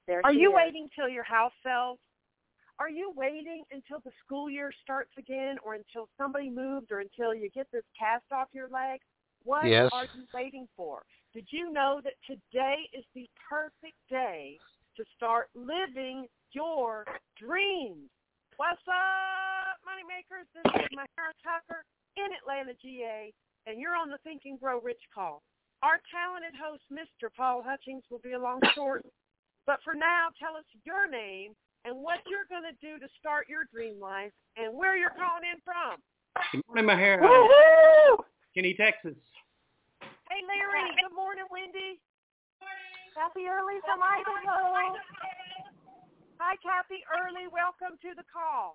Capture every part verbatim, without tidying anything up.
There Are she you is. waiting till your house sells? Are you waiting until the school year starts again, or until somebody moved, or until you get this cast off your leg? What Yes. are you waiting for? Did you know that today is the perfect day to start living your dreams? What's up, Moneymakers? This is Mahara Tucker in Atlanta, G A, and you're on the Think and Grow Rich call. Our talented host, Mister Paul Hutchings, will be along shortly. But for now, tell us your name and what you're going to do to start your dream life and where you're calling in from. Good morning, Mahara. Woo-hoo! Kenny, Texas. Hey, Larry. Good morning, Wendy. Kathy Early from Idaho. Hi, Kathy Early. Welcome to the call.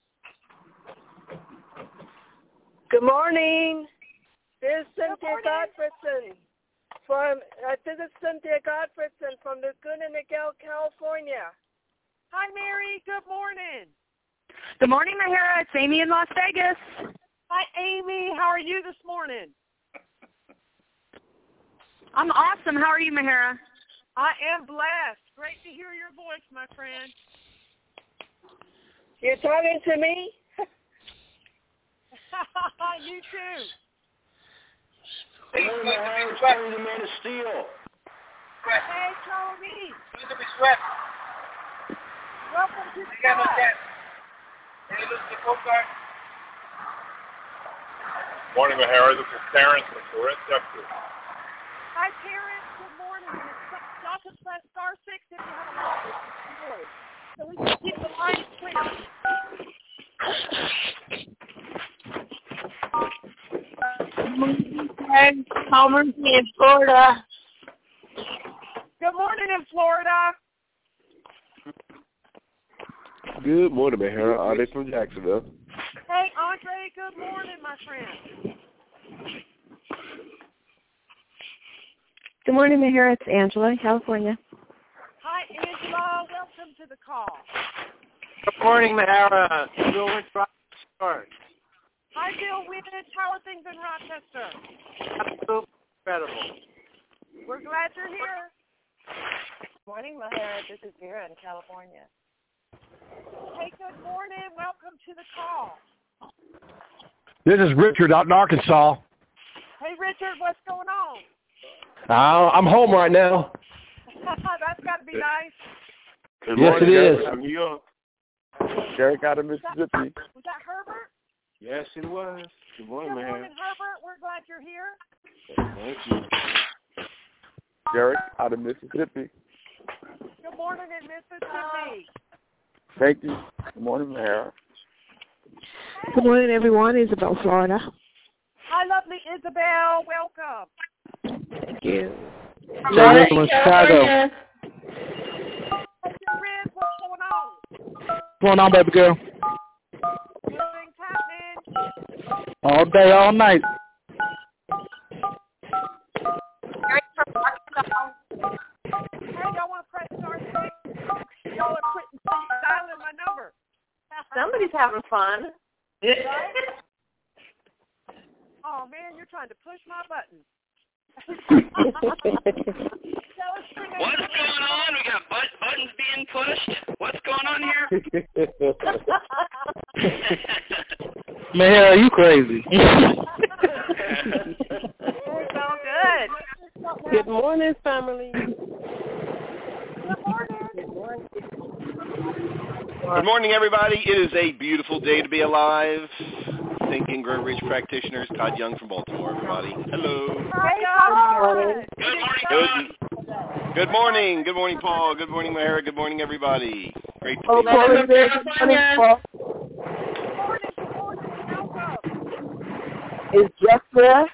Good morning. This is Cynthia morning. Godfredson from. Uh, this is Cynthia Godfredson from Laguna Niguel, California. Hi, Mary. Good morning. Good morning, Mahara. It's Amy in Las Vegas. Hi, Amy. How are you this morning? I'm awesome. How are you, Mahara? I am blessed. Great to hear your voice, my friend. You're talking to me? You too. Hey, Mahara, Charlie the Man of Steel. Hey, Charlie. Need to be swept. Welcome to the They got no call. chance. Hey, look at the postcard. Morning, Mahara. This is Terrence from Corinth, Texas. Hi, Terrence. Good morning. Y'all can press star six if you have a long voice, so we can keep the line clear. Homer in Florida. Good morning in Florida. Good morning, Mahara. Andre from Jacksonville. Hey, Andre. Good morning, my friend. Good morning, Mahara. It's Angela in California. Hi, Angela. Welcome to the call. Good morning, Mahara. Bill Rich Rochester. Hi, Bill Witt. How are things in Rochester? Absolutely incredible. We're glad you're here. Good morning, Mahara. This is Vera in California. Hey, good morning. Welcome to the call. This is Richard out in Arkansas. Hey, Richard. What's going on? Uh, I'm home right now. That's got to be nice. Good Yes, morning, it Derek is. from New York. Derek out of Mississippi. Was that Herbert? Yes, it was. Good morning, Good Mahara. morning, Herbert. We're glad you're here. Thank you. Derek out of Mississippi. Good morning in Mississippi. Thank you. Good morning, Mahara. Good morning, everyone. Isabel, Florida. Hi, lovely Isabel. Welcome. Thank you. Joe from Chicago. Hey, Riz, what's going on? What's going on, baby girl? Good things happening. All day, all night. Hey, y'all want to press star six? Y'all are quitting dialing my number. Somebody's having fun. Oh, man, you're trying to push my button. What's going on? We got but- buttons being pushed. What's going on here? Man, are you crazy? It's all good. Good morning, family. Good morning. Good morning. Good morning, everybody. It is a beautiful day to be alive. Think and Grow Rich practitioners, Todd Young from Baltimore, everybody. Hello. Hey, Todd. Good morning. Good, good morning. Good morning, Paul. Good morning, Mahara. Good morning, everybody. Great to be Good here. morning, Paul. Good morning. Good morning. Welcome. Is Jeff there?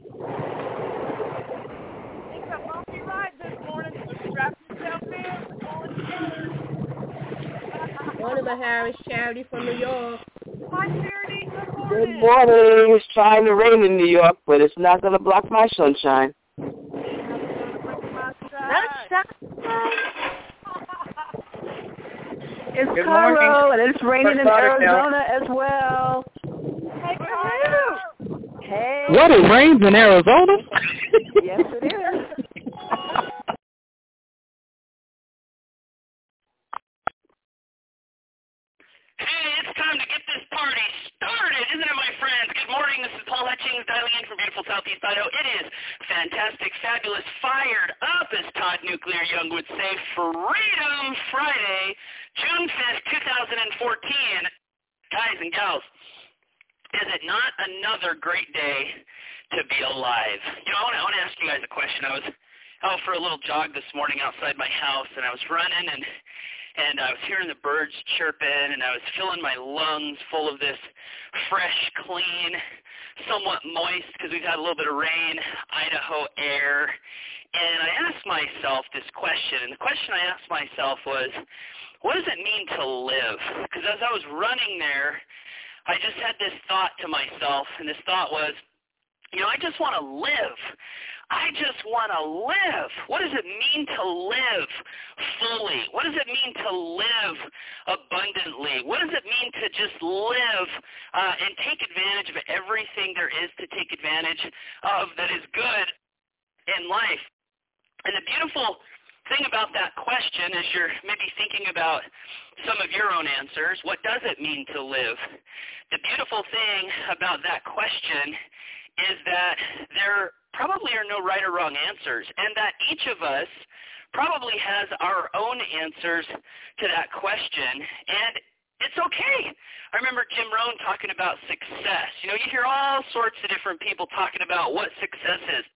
It's a bumpy ride this morning, so strap yourself in. We're going together. Morning, Mahara. It's Charity from New York. Hi, Charity. Good morning. Good morning. It's trying to rain in New York, but it's not going to block my sunshine. It's Good Cairo, morning. and it's raining in Arizona as well. Hey, Cairo. Hey. What, it rains in Arizona? Yes, it is. time to get this party started, isn't it, my friends? Good morning. This is Paul Hutchings dialing in from beautiful Southeast Idaho. It is fantastic, fabulous, fired up, as Todd Nuclear Young would say, Freedom Friday, June fifth, twenty fourteen. Guys and gals, is it not another great day to be alive? You know, I want to, I want to ask you guys a question. I was out for a little jog this morning outside my house, and I was running, and and I was hearing the birds chirping, and I was filling my lungs full of this fresh, clean, somewhat moist, because we've had a little bit of rain, Idaho air. And I asked myself this question, and the question I asked myself was, what does it mean to live? Because as I was running there, I just had this thought to myself, and this thought was, you know, I just want to live. I just want to live. What does it mean to live fully? What does it mean to live abundantly? What does it mean to just live uh, and take advantage of everything there is to take advantage of that is good in life? And the beautiful thing about that question is you're maybe thinking about some of your own answers. What does it mean to live? The beautiful thing about that question is that there probably are no right or wrong answers, and that each of us probably has our own answers to that question, and it's okay. I remember Jim Rohn talking about success. You know, you hear all sorts of different people talking about what success is.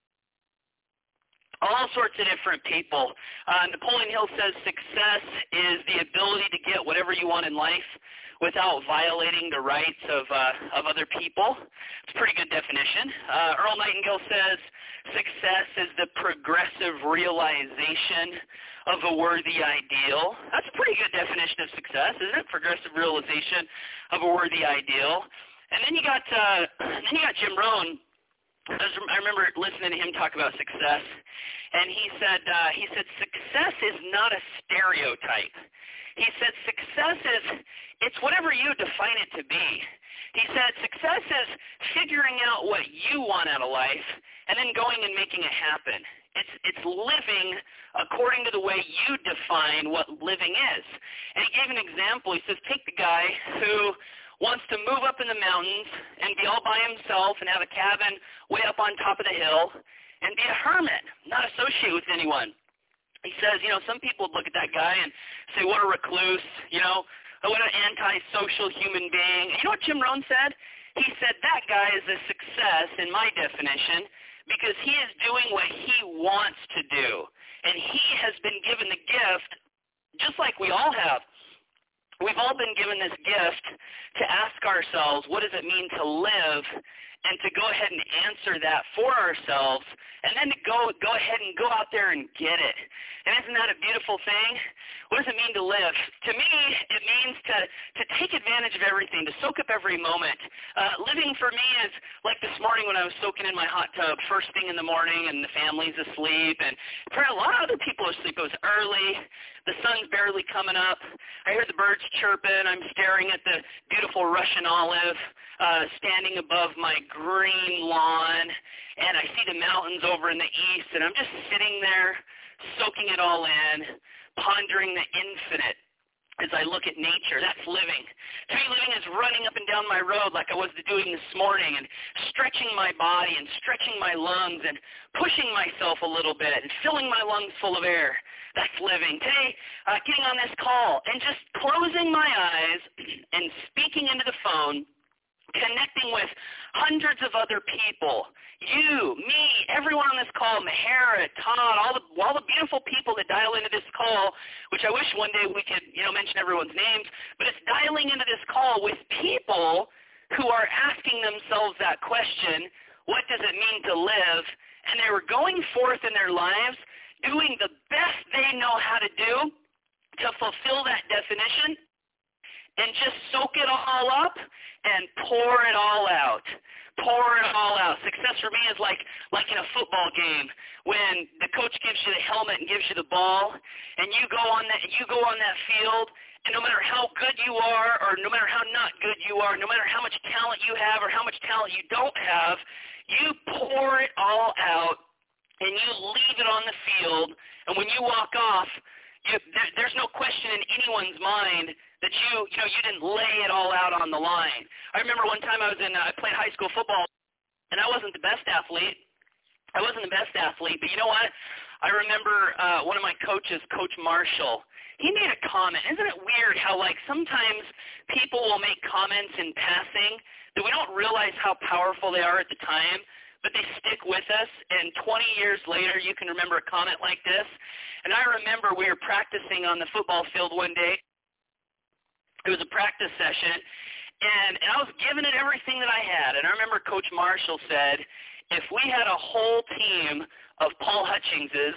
All sorts of different people. Uh, Napoleon Hill says success is the ability to get whatever you want in life without violating the rights of uh, of other people. It's a pretty good definition. Uh, Earl Nightingale says success is the progressive realization of a worthy ideal. That's a pretty good definition of success, isn't it? Progressive realization of a worthy ideal. And then you got uh, then you got Jim Rohn. I remember listening to him talk about success, and he said, uh, he said, success is not a stereotype. He said, success is, it's whatever you define it to be. He said, success is figuring out what you want out of life and then going and making it happen. It's, it's living according to the way you define what living is. And he gave an example. He says, take the guy who wants to move up in the mountains and be all by himself and have a cabin way up on top of the hill and be a hermit, not associate with anyone. He says, you know, some people would look at that guy and say, what a recluse, you know, what an antisocial human being. You know what Jim Rohn said? He said that guy is a success in my definition because he is doing what he wants to do. And he has been given the gift, just like we all have. We've all been given this gift to ask ourselves, what does it mean to live, and to go ahead and answer that for ourselves, and then to go go ahead and go out there and get it. And isn't that a beautiful thing? What does it mean to live? To me, it means to, to take advantage of everything, to soak up every moment. Uh, living for me is like this morning when I was soaking in my hot tub, first thing in the morning, and the family's asleep, and for a lot of other people are asleep. It was early. The sun's barely coming up. I hear the birds chirping. I'm staring at the beautiful Russian olive uh, standing above my green lawn, and I see the mountains over in the east, and I'm just sitting there soaking it all in, pondering the infinite as I look at nature. That's living. To me, living is running up and down my road like I was doing this morning and stretching my body and stretching my lungs and pushing myself a little bit and filling my lungs full of air. That's living. Today, uh, getting on this call and just closing my eyes and speaking into the phone, connecting with hundreds of other people, you, me, everyone on this call, Mahara, Todd, all the all the beautiful people that dial into this call, which I wish one day we could, you know, mention everyone's names, but it's dialing into this call with people who are asking themselves that question, what does it mean to live? And they were going forth in their lives, doing the best they know how to do to fulfill that definition, and just soak it all up and pour it all out. Pour it all out. Success for me is like like in a football game when the coach gives you the helmet and gives you the ball, and you go on that you go on that field, and no matter how good you are or no matter how not good you are, no matter how much talent you have or how much talent you don't have, you pour it all out and you leave it on the field, and when you walk off, You, there, there's no question question in anyone's mind that you, you know, you didn't lay it all out on the line. I remember one time I was in, uh, I played high school football, and I wasn't the best athlete. I wasn't the best athlete, but you know what? I remember uh, one of my coaches, Coach Marshall, he made a comment. Isn't it weird how, like, sometimes people will make comments in passing that we don't realize how powerful they are at the time, but they stick with us, and twenty years later you can remember a comment like this. And I remember we were practicing on the football field one day. It was a practice session, and, and I was giving it everything that I had. And I remember Coach Marshall said, if we had a whole team of Paul Hutchingses,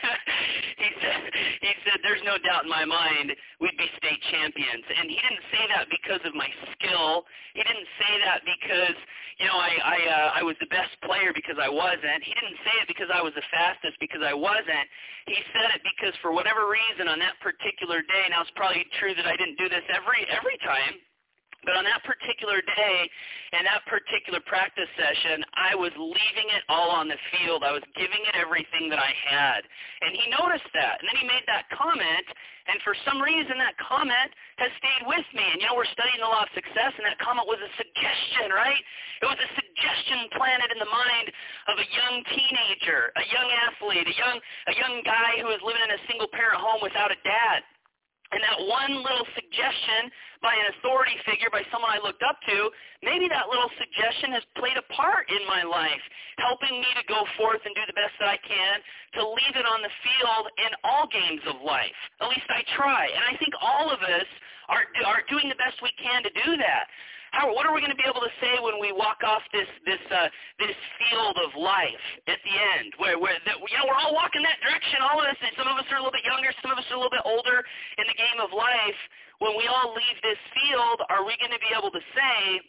he said, he said, there's no doubt in my mind we'd be state champions. And he didn't say that because of my skill. He didn't say that because, you know, I I, uh, I was the best player because I wasn't. He didn't say it because I was the fastest because I wasn't. He said it because for whatever reason on that particular day, now it's probably true that I didn't do this every every time, but on that particular day and that particular practice session, I was leaving it all on the field. I was giving it everything that I had. And he noticed that. And then he made that comment, and for some reason that comment has stayed with me. And, you know, we're studying the law of success, and that comment was a suggestion, right? It was a suggestion planted in the mind of a young teenager, a young athlete, a young, a young guy who was living in a single-parent home without a dad. And that one little suggestion by an authority figure, by someone I looked up to, maybe that little suggestion has played a part in my life, helping me to go forth and do the best that I can to leave it on the field in all games of life. At least I try. And I think all of us are, are doing the best we can to do that. How, what are we going to be able to say when we walk off this this uh, this field of life at the end, where where that, you know, we're all walking that direction, all of us, and some of us are a little bit younger, some of us are a little bit older in the game of life. When we all leave this field, are we going to be able to say,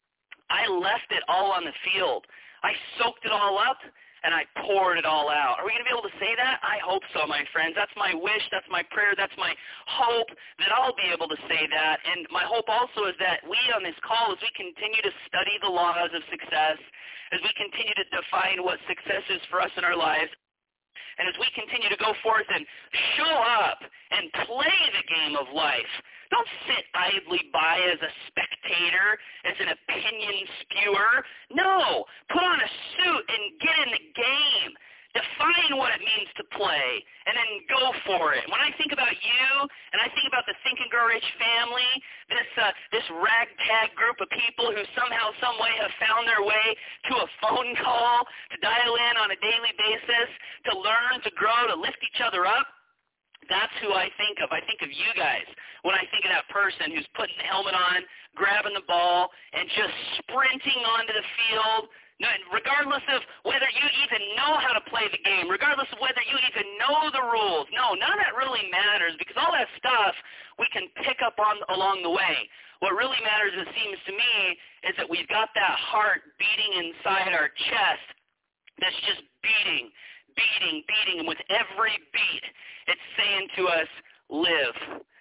I left it all on the field, I soaked it all up, and I poured it all out? Are we going to be able to say that? I hope so, my friends. That's my wish. That's my prayer. That's my hope that I'll be able to say that. And my hope also is that we on this call, as we continue to study the laws of success, as we continue to define what success is for us in our lives, and as we continue to go forth and show up and play the game of life, don't sit idly by as a spectator, as an opinion spewer. No, put on a suit and get in the game. Define what it means to play, and then go for it. When I think about you, and I think about the Think and Grow Rich family, this uh, this ragtag group of people who somehow, some way have found their way to a phone call, to dial in on a daily basis, to learn, to grow, to lift each other up, that's who I think of. I think of you guys when I think of that person who's putting the helmet on, grabbing the ball, and just sprinting onto the field, regardless of whether you even know how to play the game, regardless of whether you even know the rules. No, none of that really matters, because all that stuff we can pick up on along the way. What really matters, it seems to me, is that we've got that heart beating inside our chest that's just beating, beating, beating, and with every beat, it's saying to us, live,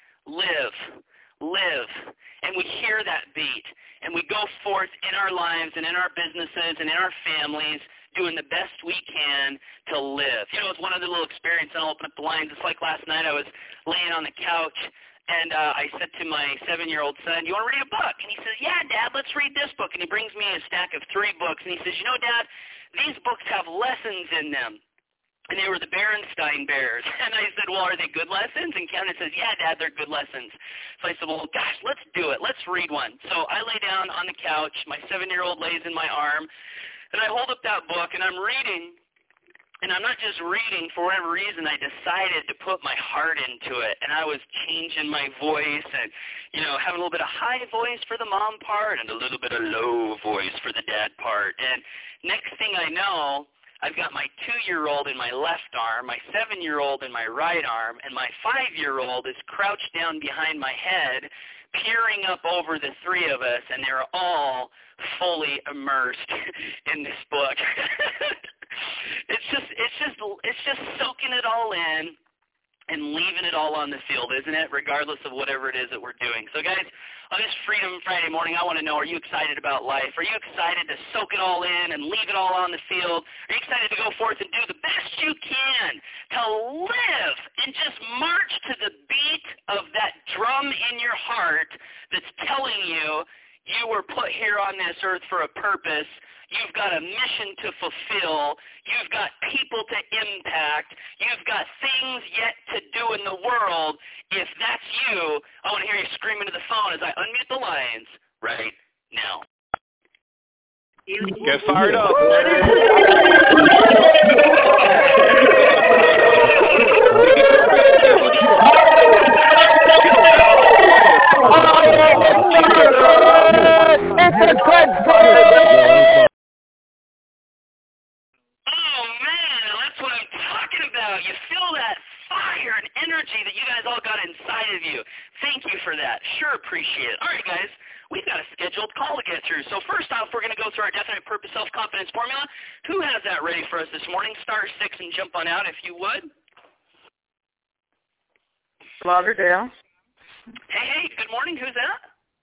live, live. And we hear that beat, and we go forth in our lives and in our businesses and in our families doing the best we can to live. You know, it's one other little experience, and I'll open up the lines. It's like last night I was laying on the couch, and uh, I said to my seven-year-old son, you want to read a book? And he says, yeah, Dad, let's read this book. And he brings me a stack of three books, and he says, you know, Dad, these books have lessons in them. And they were the Berenstain Bears. And I said, well, are they good lessons? And Kevin says, yeah, Dad, they're good lessons. So I said, well, gosh, let's do it. Let's read one. So I lay down on the couch. My seven-year-old lays in my arm. And I hold up that book, and I'm reading. And I'm not just reading. For whatever reason, I decided to put my heart into it. And I was changing my voice and, you know, having a little bit of high voice for the mom part and a little bit of low voice for the dad part. And next thing I know, I've got my two-year-old in my left arm, my seven-year-old in my right arm, and my five-year-old is crouched down behind my head, peering up over the three of us, and they're all fully immersed in this book. it's just, it's just, it's just soaking it all in and leaving it all on the field, isn't it? Regardless of whatever it is that we're doing. So, guys, on this Freedom Friday morning, I want to know, are you excited about life? Are you excited to soak it all in and leave it all on the field? Are you excited to go forth and do the best you can to live and just march to the beat of heart that's telling you you were put here on this earth for a purpose. You've got a mission to fulfill. You've got people to impact. You've got things yet to do in the world. If that's you, I want to hear you scream into the phone as I unmute the lines right now. Get fired up. Oh, man, that's what I'm talking about. You feel that fire and energy that you guys all got inside of you. Thank you for that. Sure appreciate it. All right, guys, we've got a scheduled call to get through. So first off, we're going to go through our definite purpose self-confidence formula. Who has that ready for us this morning? Star six and jump on out if you would. Lauderdale. Hey, hey, good morning. Who's that?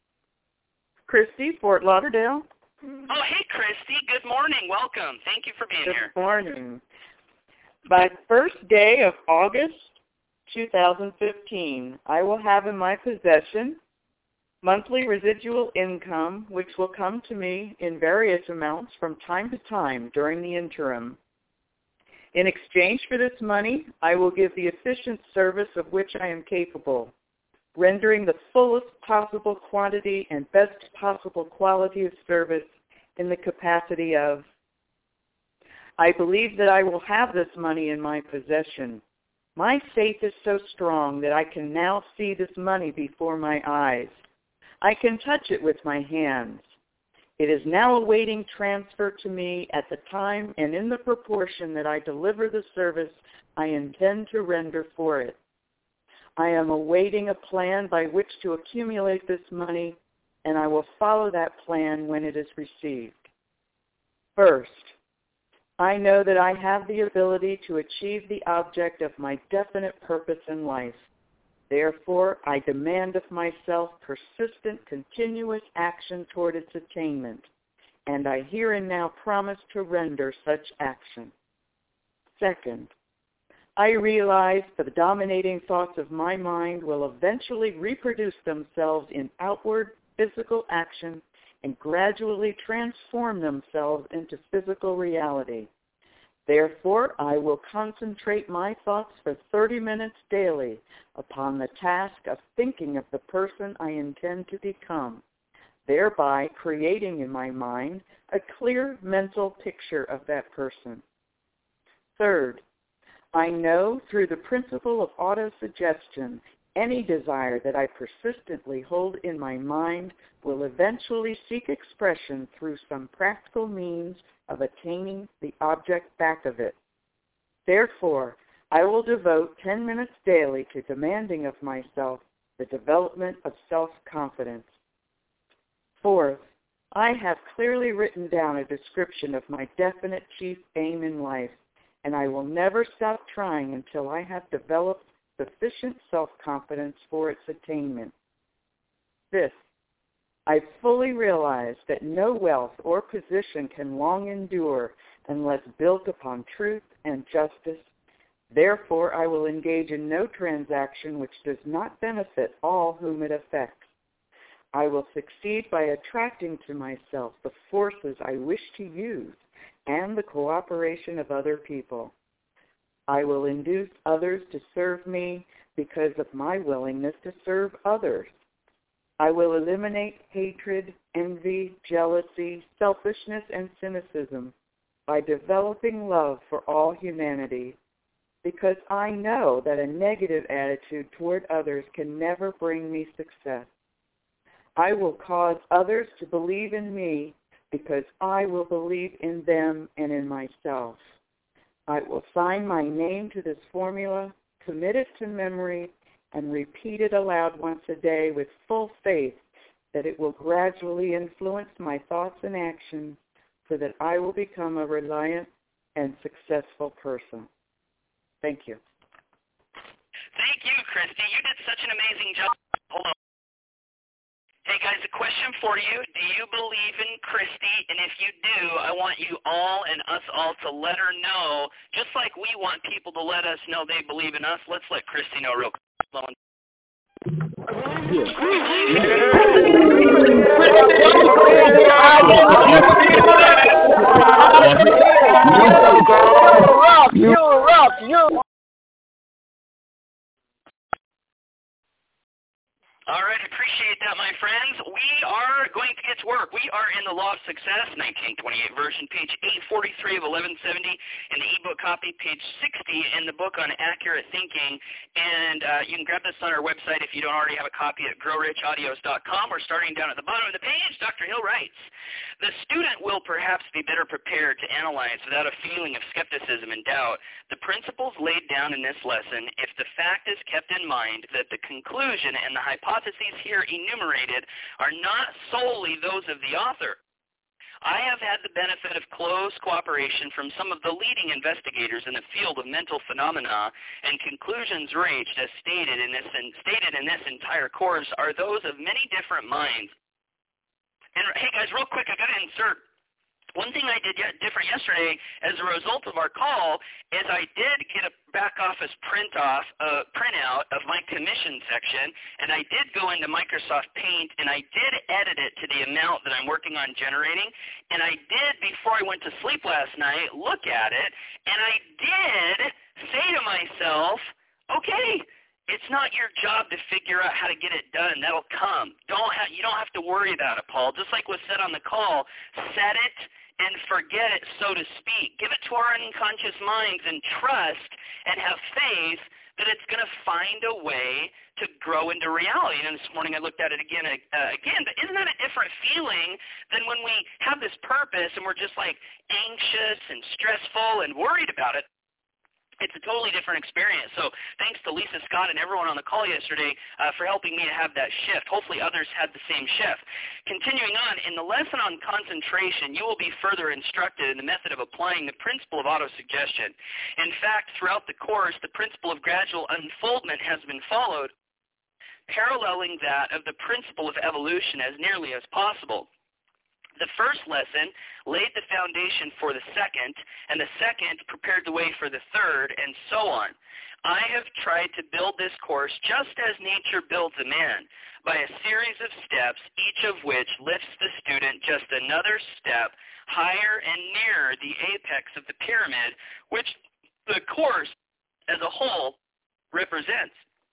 Christy, Fort Lauderdale. Oh, hey, Christy. Good morning. Welcome. Thank you for being Good here. Good morning. By first day of August two thousand fifteen, I will have in my possession monthly residual income, which will come to me in various amounts from time to time during the interim. In exchange for this money, I will give the efficient service of which I am capable, rendering the fullest possible quantity and best possible quality of service in the capacity of. I believe that I will have this money in my possession. My faith is so strong that I can now see this money before my eyes. I can touch it with my hands. It is now awaiting transfer to me at the time and in the proportion that I deliver the service I intend to render for it. I am awaiting a plan by which to accumulate this money, and I will follow that plan when it is received. First, I know that I have the ability to achieve the object of my definite purpose in life. Therefore, I demand of myself persistent, continuous action toward its attainment, and I here and now promise to render such action. Second, I realize that the dominating thoughts of my mind will eventually reproduce themselves in outward physical action and gradually transform themselves into physical reality. Therefore, I will concentrate my thoughts for thirty minutes daily upon the task of thinking of the person I intend to become, thereby creating in my mind a clear mental picture of that person. Third, I know through the principle of autosuggestion, any desire that I persistently hold in my mind will eventually seek expression through some practical means of attaining the object back of it. Therefore, I will devote ten minutes daily to demanding of myself the development of self-confidence. Fourth, I have clearly written down a description of my definite chief aim in life, and I will never stop trying until I have developed sufficient self-confidence for its attainment. Fifth, I fully realize that no wealth or position can long endure unless built upon truth and justice. Therefore, I will engage in no transaction which does not benefit all whom it affects. I will succeed by attracting to myself the forces I wish to use and the cooperation of other people. I will induce others to serve me because of my willingness to serve others. I will eliminate hatred, envy, jealousy, selfishness, and cynicism by developing love for all humanity, because I know that a negative attitude toward others can never bring me success. I will cause others to believe in me because I will believe in them and in myself. I will sign my name to this formula, commit it to memory, and repeat it aloud once a day with full faith that it will gradually influence my thoughts and actions so that I will become a reliant and successful person. Thank you. Thank you, Christy. You did such an amazing job. Hold on. Hey, guys, a question for you. Do you believe in Christy? And if you do, I want you all and us all to let her know, just like we want people to let us know they believe in us. Let's let Christy know real quick. You rock, you. All right, appreciate that, my friends. We are going to get to work. We are in the Law of Success, nineteen twenty-eight version, page eight forty-three of eleven seventy, in the ebook copy, page sixty in the book on accurate thinking. And uh, you can grab this on our website if you don't already have a copy at grow rich audios dot com, or starting down at the bottom of the page, Doctor Hill writes, the student will perhaps be better prepared to analyze without a feeling of skepticism and doubt the principles laid down in this lesson if the fact is kept in mind that the conclusion and the hypothesis here enumerated are not solely those of the author. I have had the benefit of close cooperation from some of the leading investigators in the field of mental phenomena, and conclusions reached, as stated in this, stated in this entire course, are those of many different minds. And hey guys, real quick, I got to insert. One thing I did yet different yesterday as a result of our call is I did get a back office print off, uh, printout of my commission section, and I did go into Microsoft Paint, and I did edit it to the amount that I'm working on generating, and I did, before I went to sleep last night, look at it, and I did say to myself, okay, it's not your job to figure out how to get it done. That'll come. Don't ha- you don't have to worry about it, Paul. Just like was said on the call, set it and forget it, so to speak. Give it to our unconscious minds and trust and have faith that it's going to find a way to grow into reality. And this morning I looked at it again, uh, again. But isn't that a different feeling than when we have this purpose and we're just like anxious and stressful and worried about it? It's a totally different experience. So thanks to Lisa Scott and everyone on the call yesterday uh, for helping me to have that shift. Hopefully others had the same shift. Continuing on, in the lesson on concentration, you will be further instructed in the method of applying the principle of autosuggestion. In fact, throughout the course, the principle of gradual unfoldment has been followed, paralleling that of the principle of evolution as nearly as possible. The first lesson laid the foundation for the second, and the second prepared the way for the third, and so on. I have tried to build this course just as nature builds a man, by a series of steps, each of which lifts the student just another step higher and nearer the apex of the pyramid, which the course as a whole represents.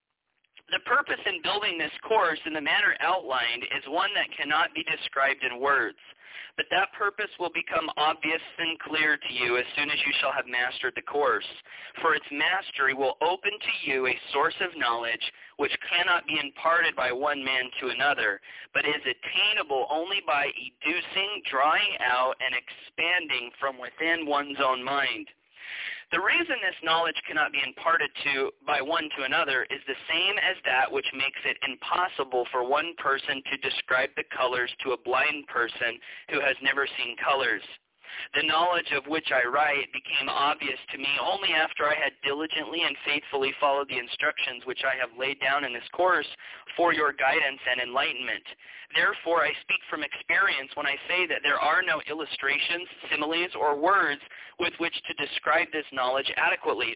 The purpose in building this course in the manner outlined is one that cannot be described in words, but that purpose will become obvious and clear to you as soon as you shall have mastered the course, for its mastery will open to you a source of knowledge which cannot be imparted by one man to another, but is attainable only by educing, drawing out, and expanding from within one's own mind. The reason this knowledge cannot be imparted to by one to another is the same as that which makes it impossible for one person to describe the colors to a blind person who has never seen colors. The knowledge of which I write became obvious to me only after I had diligently and faithfully followed the instructions which I have laid down in this course for your guidance and enlightenment. Therefore, I speak from experience when I say that there are no illustrations, similes, or words with which to describe this knowledge adequately.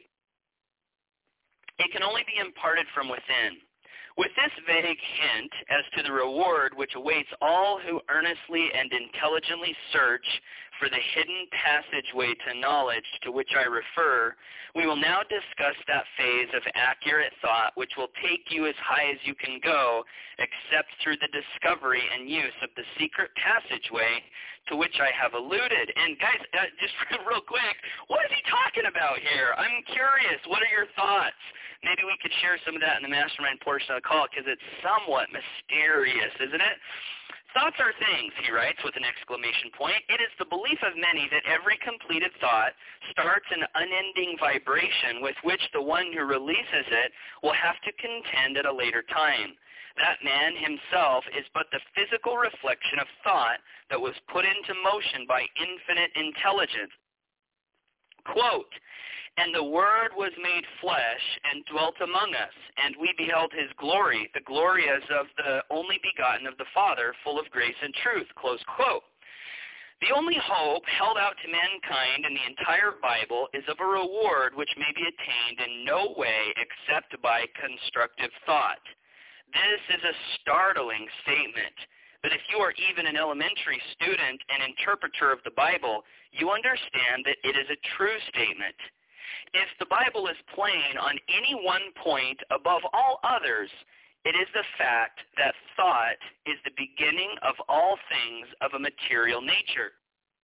It can only be imparted from within. With this vague hint as to the reward which awaits all who earnestly and intelligently search for the hidden passageway to knowledge to which I refer, we will now discuss that phase of accurate thought which will take you as high as you can go, except through the discovery and use of the secret passageway to which I have alluded. And guys, uh, just real quick, what is he talking about here? I'm curious. What are your thoughts? Maybe we could share some of that in the mastermind portion of the call, because it's somewhat mysterious, isn't it? Thoughts are things, he writes with an exclamation point. It is the belief of many that every completed thought starts an unending vibration with which the one who releases it will have to contend at a later time. That man himself is but the physical reflection of thought that was put into motion by infinite intelligence. Quote, and the Word was made flesh and dwelt among us, and we beheld his glory, the glory as of the only begotten of the Father, full of grace and truth, close quote. The only hope held out to mankind in the entire Bible is of a reward which may be attained in no way except by constructive thought. This is a startling statement. But if you are even an elementary student and interpreter of the Bible, you understand that it is a true statement. If the Bible is plain on any one point above all others, it is the fact that thought is the beginning of all things of a material nature.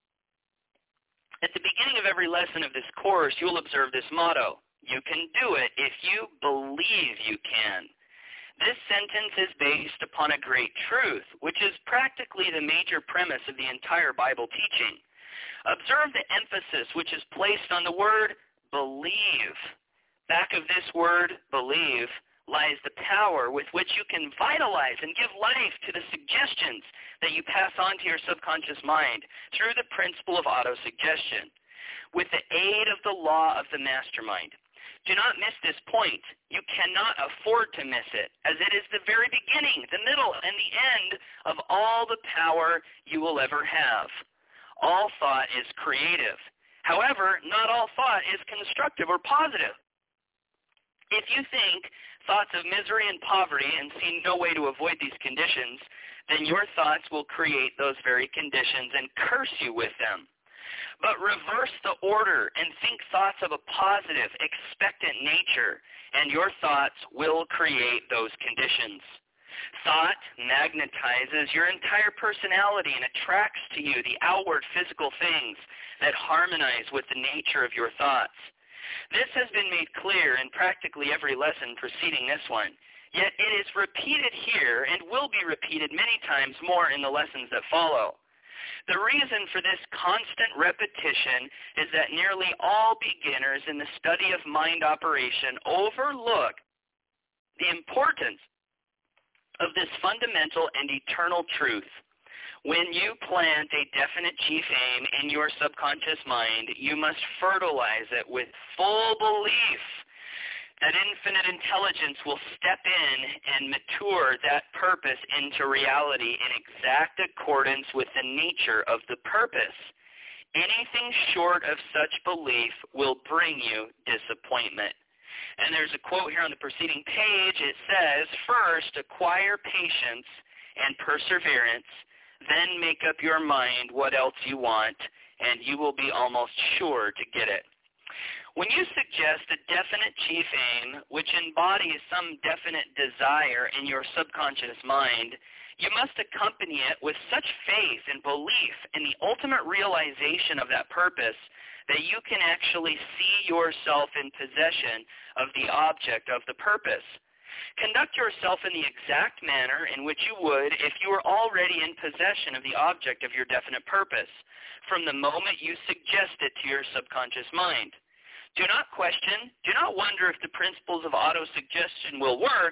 At the beginning of every lesson of this course, you will observe this motto: you can do it if you believe you can. This sentence is based upon a great truth, which is practically the major premise of the entire Bible teaching. Observe the emphasis which is placed on the word believe. Back of this word believe lies the power with which you can vitalize and give life to the suggestions that you pass on to your subconscious mind through the principle of autosuggestion. With the aid of the law of the mastermind. Do not miss this point. You cannot afford to miss it, as it is the very beginning, the middle, and the end of all the power you will ever have. All thought is creative. However, not all thought is constructive or positive. If you think thoughts of misery and poverty and see no way to avoid these conditions, then your thoughts will create those very conditions and curse you with them. But reverse the order and think thoughts of a positive, expectant nature, and your thoughts will create those conditions. Thought magnetizes your entire personality and attracts to you the outward physical things that harmonize with the nature of your thoughts. This has been made clear in practically every lesson preceding this one, yet it is repeated here and will be repeated many times more in the lessons that follow. The reason for this constant repetition is that nearly all beginners in the study of mind operation overlook the importance of this fundamental and eternal truth. When you plant a definite chief aim in your subconscious mind, you must fertilize it with full belief that infinite intelligence will step in and mature that purpose into reality in exact accordance with the nature of the purpose. Anything short of such belief will bring you disappointment. And there's a quote here on the preceding page. It says, first, acquire patience and perseverance, then make up your mind what else you want, and you will be almost sure to get it. When you suggest a definite chief aim, which embodies some definite desire in your subconscious mind, you must accompany it with such faith and belief in the ultimate realization of that purpose that you can actually see yourself in possession of the object of the purpose. Conduct yourself in the exact manner in which you would if you were already in possession of the object of your definite purpose, from the moment you suggest it to your subconscious mind. Do not question. Do not wonder if the principles of autosuggestion will work.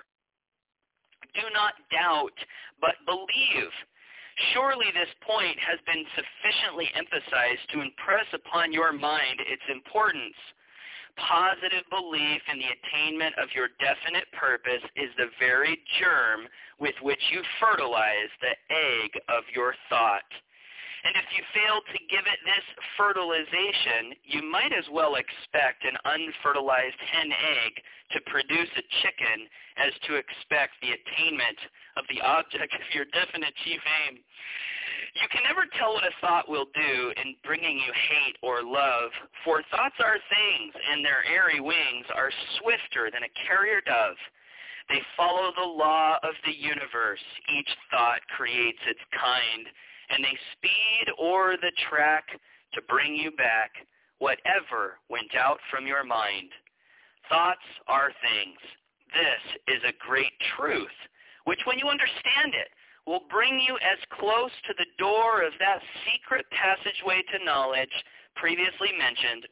Do not doubt, but believe. Surely this point has been sufficiently emphasized to impress upon your mind its importance. Positive belief in the attainment of your definite purpose is the very germ with which you fertilize the egg of your thought. And if you fail to give it this fertilization, you might as well expect an unfertilized hen egg to produce a chicken as to expect the attainment of the object of your definite chief aim. You can never tell what a thought will do in bringing you hate or love, for thoughts are things, and their airy wings are swifter than a carrier dove. They follow the law of the universe. Each thought creates its kind, and they speed o'er the track to bring you back whatever went out from your mind. Thoughts are things. This is a great truth, which when you understand it, will bring you as close to the door of that secret passageway to knowledge previously mentioned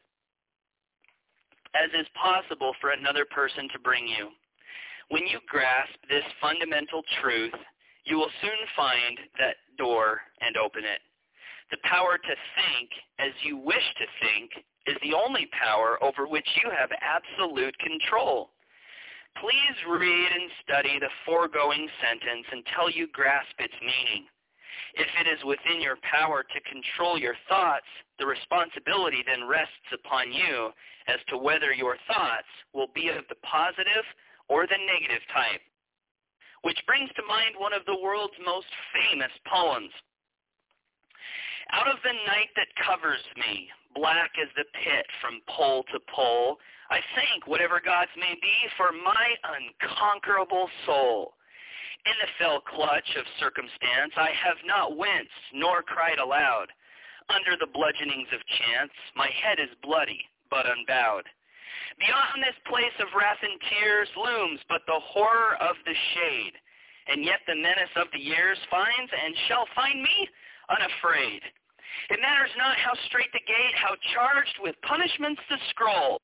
as is possible for another person to bring you. When you grasp this fundamental truth, you will soon find that door and open it. The power to think as you wish to think is the only power over which you have absolute control. Please read and study the foregoing sentence until you grasp its meaning. If it is within your power to control your thoughts, the responsibility then rests upon you as to whether your thoughts will be of the positive or the negative type. which brings to mind one of the world's most famous poems. Out of the night that covers me, black as the pit from pole to pole, I thank whatever gods may be for my unconquerable soul. In the fell clutch of circumstance, I have not winced nor cried aloud. Under the bludgeonings of chance, my head is bloody but unbowed. Beyond this place of wrath and tears looms but the horror of the shade, and yet the menace of the years finds and shall find me unafraid. It matters not how straight the gate, how charged with punishments the scroll.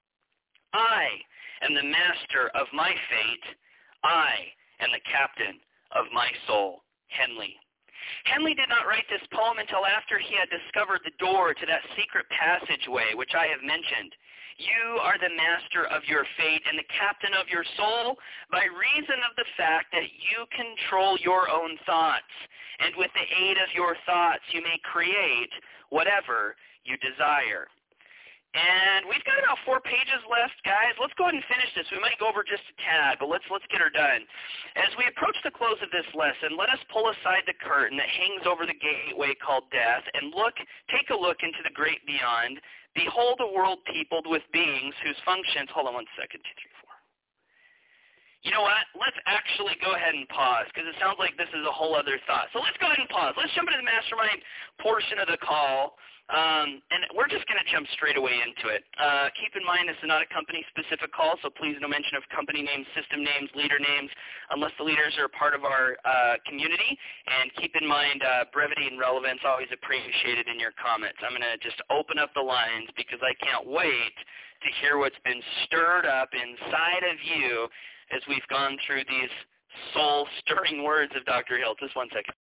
I am the master of my fate. I am the captain of my soul. Henley. Henley did not write this poem until after he had discovered the door to that secret passageway which I have mentioned. You are the master of your fate and the captain of your soul by reason of the fact that you control your own thoughts, and with the aid of your thoughts you may create whatever you desire. And we've got about four pages left, guys. Let's go ahead and finish this. We might go over just a tad, but let's let's get her done. As we approach the close of this lesson, let us pull aside the curtain that hangs over the gateway called death and look, take a look into the great beyond. Behold a world peopled with beings whose functions, hold on one second, two, three, four. You know what? Let's actually go ahead and pause because it sounds like this is a whole other thought. So let's go ahead and pause. Let's jump into the mastermind portion of the call. Um, and we're just going to jump straight away into it. Uh, keep in mind this is not a company-specific call, so please no mention of company names, system names, leader names, unless the leaders are a part of our uh, community. And keep in mind uh, brevity and relevance always appreciated in your comments. I'm going to just open up the lines because I can't wait to hear what's been stirred up inside of you as we've gone through these soul-stirring words of Doctor Hill. Just one second.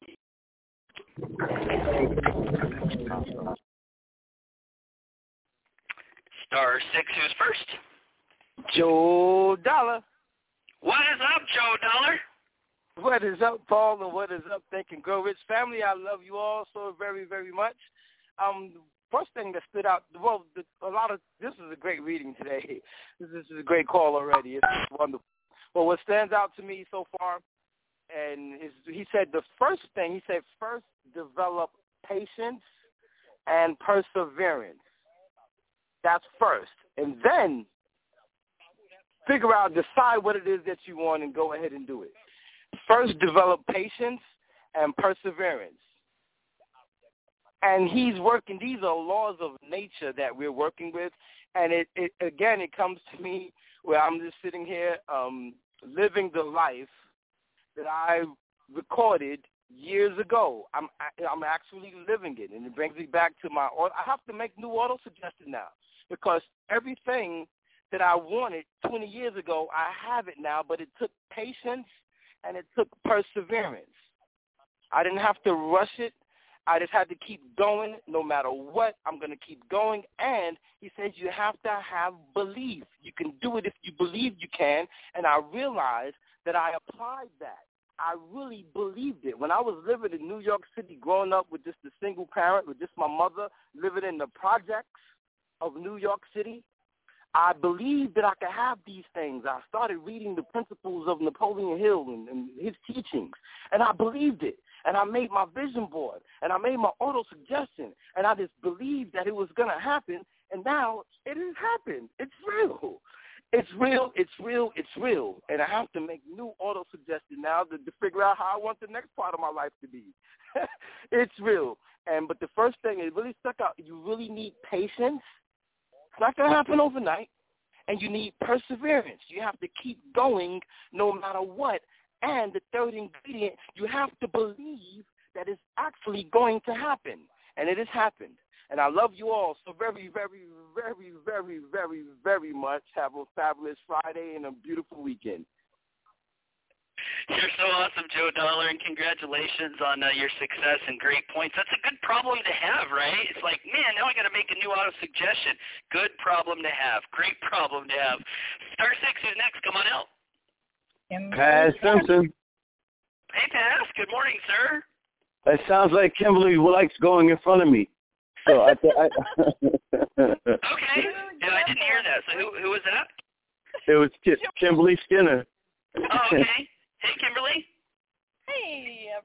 Star six, who's first? Joe Dollar. What is up, Joe Dollar? What is up, Paul, and what is up, Think and Grow Rich family? I love you all so very, very much. Um, first thing that stood out, well, the, a lot of, this is a great reading today. This is a great call already. It's wonderful. Well, what stands out to me so far, and his, he said the first thing, he said first develop patience and perseverance. That's first. And then figure out, decide what it is that you want and go ahead and do it. First, develop patience and perseverance. And he's working, these are laws of nature that we're working with. And it, it again, it comes to me where I'm just sitting here um, living the life that I recorded years ago. I'm I'm actually living it, and it brings me back to my. I have to make new auto suggestion now because everything that I wanted twenty years ago, I have it now. But it took patience and it took perseverance. I didn't have to rush it. I just had to keep going no matter what. I'm going to keep going. And he says you have to have belief. You can do it if you believe you can. And I realized that I applied that. I really believed it. When I was living in New York City, growing up with just a single parent, with just my mother, living in the projects of New York City, I believed that I could have these things. I started reading the principles of Napoleon Hill and, and his teachings, and I believed it. And I made my vision board, and I made my auto-suggestion, and I just believed that it was going to happen, and now it has happened. It's real. It's real, it's real, it's real. And I have to make new auto-suggestion now to, to figure out how I want the next part of my life to be. It's real. And But the first thing, it really stuck out. You really need patience. It's not going to happen overnight. And you need perseverance. You have to keep going no matter what. And the third ingredient, you have to believe that it's actually going to happen. And it has happened. And I love you all so very, very, very, very, very, very much. Have a fabulous Friday and a beautiful weekend. You're so awesome, Joe Dollar, and congratulations on uh, your success and great points. That's a good problem to have, right? It's like, man, now I got to make a new auto-suggestion. Good problem to have. Great problem to have. Star six, who's next? Come on out. Pat Simpson. Hey, Pat. Good morning, sir. That sounds like Kimberly likes going in front of me. So I, th- I Okay. Yeah, I didn't hear that. So who who was that? It was Ki- Kimberly Skinner. Oh, okay. Hey,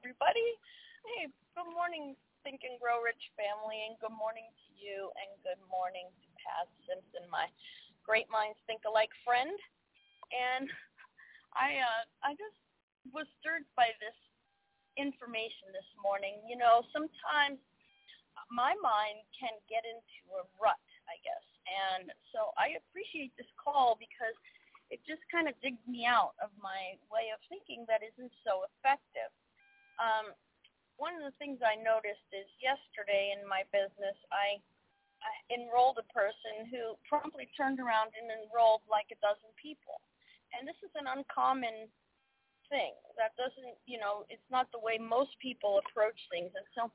everybody. Hey, good morning, Think and Grow Rich family, and good morning to you, and good morning to Pat Simpson, my Great Minds Think Alike friend. And I, uh, I just was stirred by this information this morning. You know, sometimes my mind can get into a rut, I guess, and so I appreciate this call because it just kind of digs me out of my way of thinking that isn't so effective. Um, one of the things I noticed is yesterday in my business, I, I enrolled a person who promptly turned around and enrolled like a dozen people. And this is an uncommon thing. That doesn't, you know, it's not the way most people approach things. And so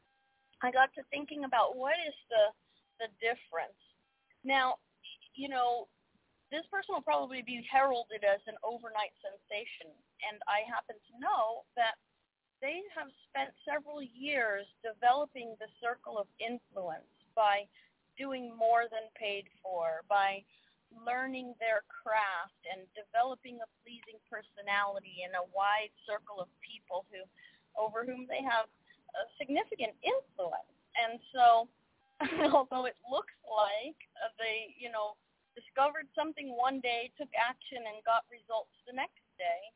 I got to thinking about what is the the difference. Now, you know, this person will probably be heralded as an overnight sensation, and I happen to know that they have spent several years developing the circle of influence by doing more than paid for, by learning their craft and developing a pleasing personality in a wide circle of people who, over whom they have a significant influence. And so, although it looks like they, you know, discovered something one day, took action, and got results the next day,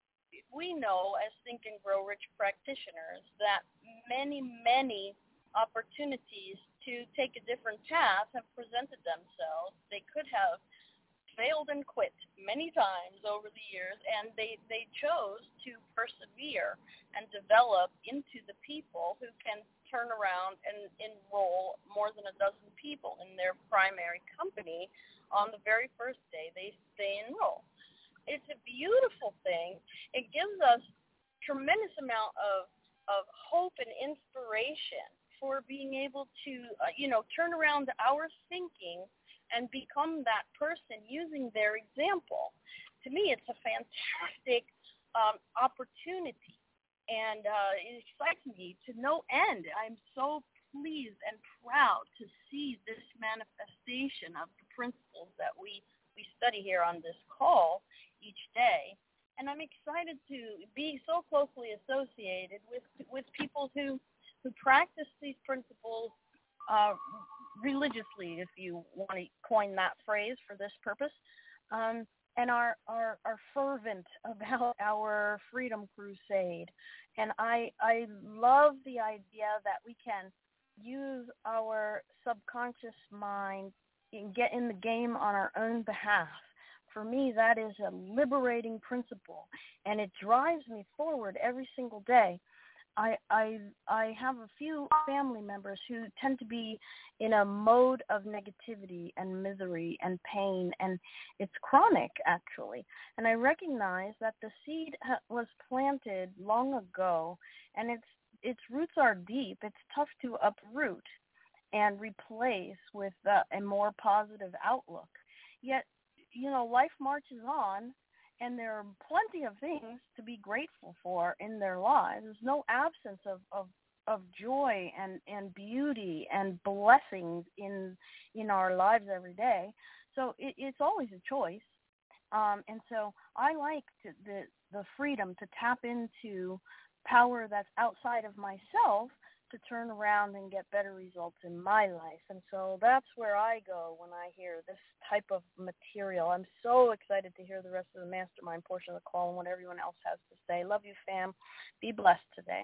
we know as Think and Grow Rich practitioners that many, many opportunities to take a different path have presented themselves. They could have failed and quit many times over the years, and they, they chose to persevere and develop into the people who can turn around and enroll more than a dozen people in their primary company on the very first day they, they enroll. It's a beautiful thing. It gives us tremendous amount of, of hope and inspiration for being able to, uh, you know, turn around our thinking and become that person using their example. To me, it's a fantastic um, opportunity, and uh, it excites me to no end. I'm so pleased and proud to see this manifestation of the principles that we, we study here on this call each day. And I'm excited to be so closely associated with with people who, who practice these principles uh, religiously, if you want to coin that phrase for this purpose, um, and are, are are fervent about our freedom crusade. And I I love the idea that we can use our subconscious mind and get in the game on our own behalf. For me, that is a liberating principle, and it drives me forward every single day. I, I I have a few family members who tend to be in a mode of negativity and misery and pain, and it's chronic, actually. And I recognize that the seed ha- was planted long ago, and its its roots are deep. It's tough to uproot and replace with uh, a more positive outlook. Yet, you know, life marches on, and there are plenty of things to be grateful for in their lives. There's no absence of, of, of joy and, and beauty and blessings in in our lives every day. So it, it's always a choice. Um, and so I like to, the the freedom to tap into power that's outside of myself to turn around and get better results in my life. And so that's where I go when I hear this type of material. I'm so excited to hear the rest of the mastermind portion of the call and what everyone else has to say. Love you, fam. Be blessed today.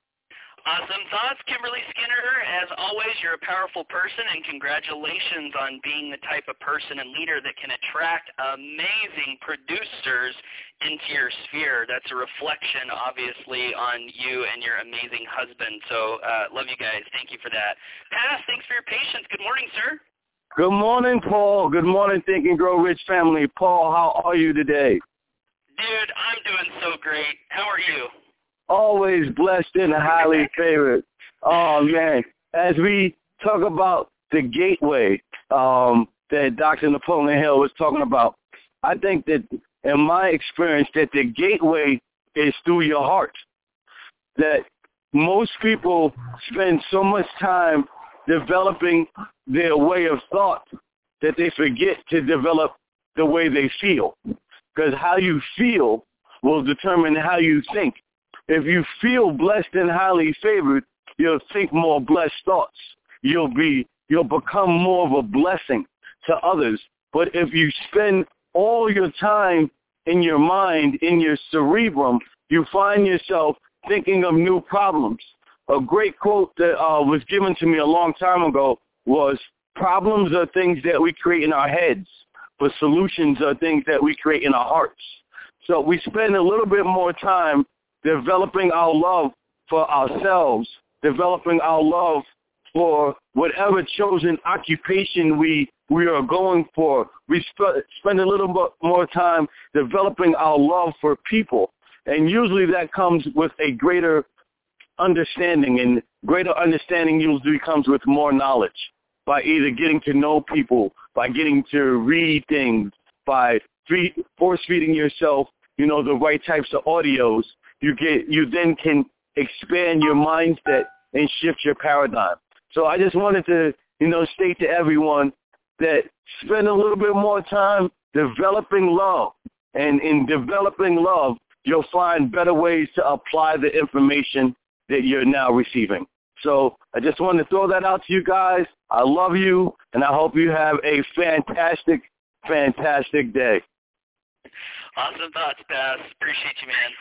Awesome thoughts, Kimberly Skinner. As always, you're a powerful person, and congratulations on being the type of person and leader that can attract amazing producers into your sphere. That's a reflection, obviously, on you and your amazing husband. So uh, love you guys. Thank you for that. Pass, thanks for your patience. Good morning, sir. Good morning, Paul. Good morning, Think and Grow Rich family. Paul, how are you today? Dude, I'm doing so great. How are you? Always blessed and highly favored. Oh, man. As we talk about the gateway um, that Doctor Napoleon Hill was talking about, I think that in my experience that the gateway is through your heart. That most people spend so much time developing their way of thought that they forget to develop the way they feel. Because how you feel will determine how you think. if you feel blessed and highly favored, you'll think more blessed thoughts. You'll be, you'll become more of a blessing to others. But if you spend all your time in your mind, in your cerebrum, you find yourself thinking of new problems. A great quote that uh, was given to me a long time ago was, problems are things that we create in our heads, but solutions are things that we create in our hearts. So we spend a little bit more time developing our love for ourselves, developing our love for whatever chosen occupation we we are going for. We sp- spend a little bit more time developing our love for people. And usually that comes with a greater understanding, and greater understanding usually comes with more knowledge, by either getting to know people, by getting to read things, by free, force-feeding yourself, you know, the right types of audios. You get, you then can expand your mindset and shift your paradigm. So I just wanted to, you know, state to everyone that spend a little bit more time developing love. And in developing love, you'll find better ways to apply the information that you're now receiving. So I just wanted to throw that out to you guys. I love you, and I hope you have a fantastic, fantastic day. Awesome thoughts, Bass. Appreciate you, man.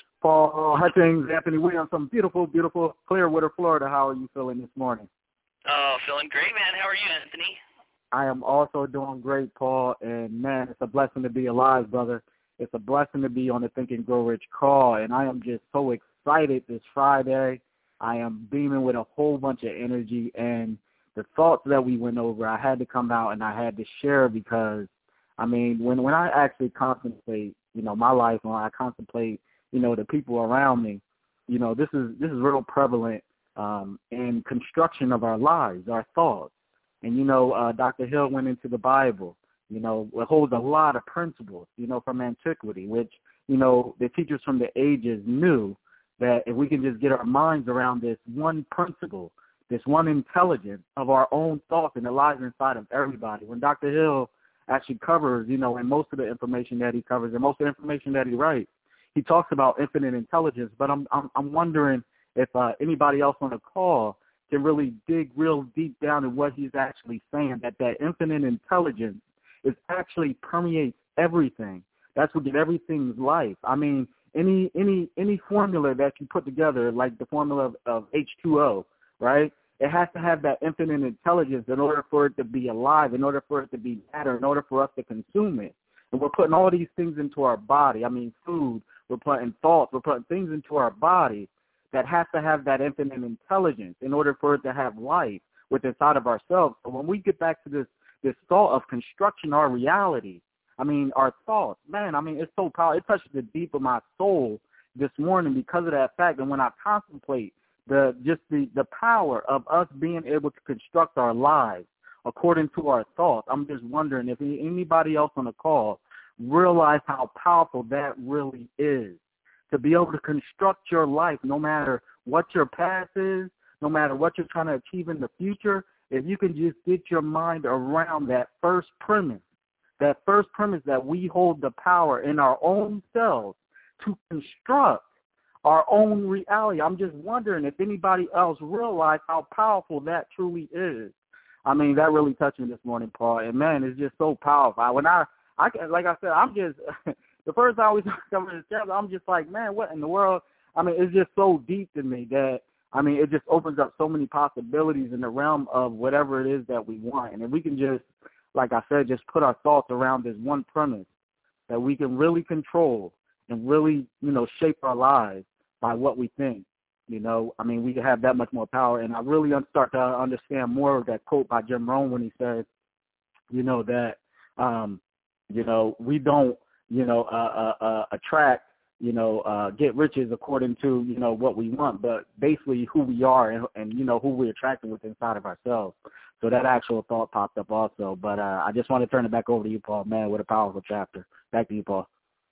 Paul Hutchings, Anthony Williams from beautiful, beautiful Clearwater, Florida. How are you feeling this morning? Oh, feeling great, man. How are you, Anthony? I am also doing great, Paul, and, man, it's a blessing to be alive, brother. It's a blessing to be on the Think and Grow Rich call, and I am just so excited this Friday. I am beaming with a whole bunch of energy, and the thoughts that we went over, I had to come out and I had to share because, I mean, when, when I actually contemplate, you know, my life, when I contemplate, you know, the people around me, you know, this is this is real prevalent um, in construction of our lives, our thoughts. And, you know, uh, Doctor Hill went into the Bible, you know, it holds a lot of principles, you know, from antiquity, which, you know, the teachers from the ages knew that if we can just get our minds around this one principle, this one intelligence of our own thoughts, and it lies inside of everybody. When Doctor Hill actually covers, you know, and most of the information that he covers and most of the information that he writes, he talks about infinite intelligence. But I'm I'm, I'm wondering if uh, anybody else on the call can really dig real deep down in what he's actually saying, that that infinite intelligence is actually permeates everything. That's what gives everything's life. I mean, any any any formula that you put together, like the formula of, of H two O, right? It has to have that infinite intelligence in order for it to be alive, in order for it to be matter, in order for us to consume it. And we're putting all these things into our body. I mean, food, we're putting thoughts, we're putting things into our body that has to have that infinite intelligence in order for it to have life within inside of ourselves. So when we get back to this this thought of construction, our reality, I mean, our thoughts, man, I mean, it's so powerful. It touches the deep of my soul this morning because of that fact. And when I contemplate the just the, the power of us being able to construct our lives according to our thoughts, I'm just wondering if anybody else on the call realize how powerful that really is, to be able to construct your life no matter what your past is, no matter what you're trying to achieve in the future. If you can just get your mind around that first premise, that first premise that we hold the power in our own selves to construct our own reality. I'm just wondering if anybody else realize how powerful that truly is. I mean, that really touched me this morning, Paul. And, man, it's just so powerful. When I, I like I said, I'm just, the first time we come in this chapter, I'm just like, man, what in the world? I mean, it's just so deep to me that, I mean, it just opens up so many possibilities in the realm of whatever it is that we want. And if we can just, like I said, just put our thoughts around this one premise that we can really control and really, you know, shape our lives by what we think, you know, I mean, we have that much more power. And I really start to understand more of that quote by Jim Rohn when he says, you know, that, um, you know, we don't, you know, uh, uh, uh, attract, you know, uh, get riches according to, you know, what we want, but basically who we are and, and, you know, who we're attracting with inside of ourselves. So that actual thought popped up also. But uh, I just want to turn it back over to you, Paul. Man, what a powerful chapter. Back to you, Paul.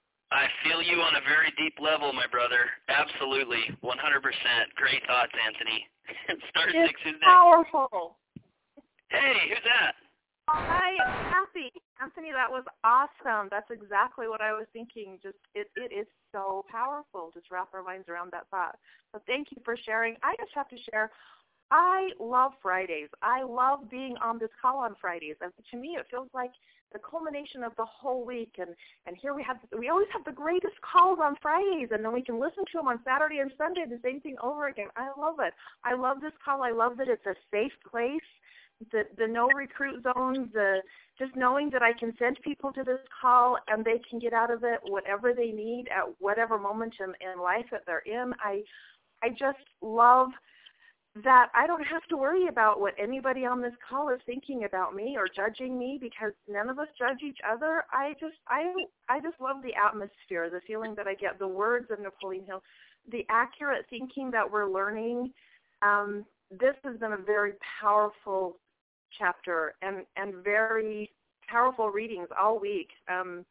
I feel you on a very deep level, my brother. Absolutely. one hundred percent. Great thoughts, Anthony. Star it's six is next. Powerful. Hey, who's that? Hi, Kathy. Anthony, that was awesome. That's exactly what I was thinking. Just it, it is so powerful. Just wrap our minds around that thought. So thank you for sharing. I just have to share. I love Fridays. I love being on this call on Fridays. And to me, it feels like the culmination of the whole week. And, and here we have, we always have the greatest calls on Fridays, and then we can listen to them on Saturday and Sunday, the same thing over again. I love it. I love this call. I love that it's a safe place. The the no recruit zone, the just knowing that I can send people to this call and they can get out of it whatever they need at whatever moment in, in life that they're in. I I just love that I don't have to worry about what anybody on this call is thinking about me or judging me, because none of us judge each other. I just I I just love the atmosphere, the feeling that I get, the words of Napoleon Hill, the accurate thinking that we're learning. Um, this has been a very powerful chapter and, and very powerful readings all week. Um,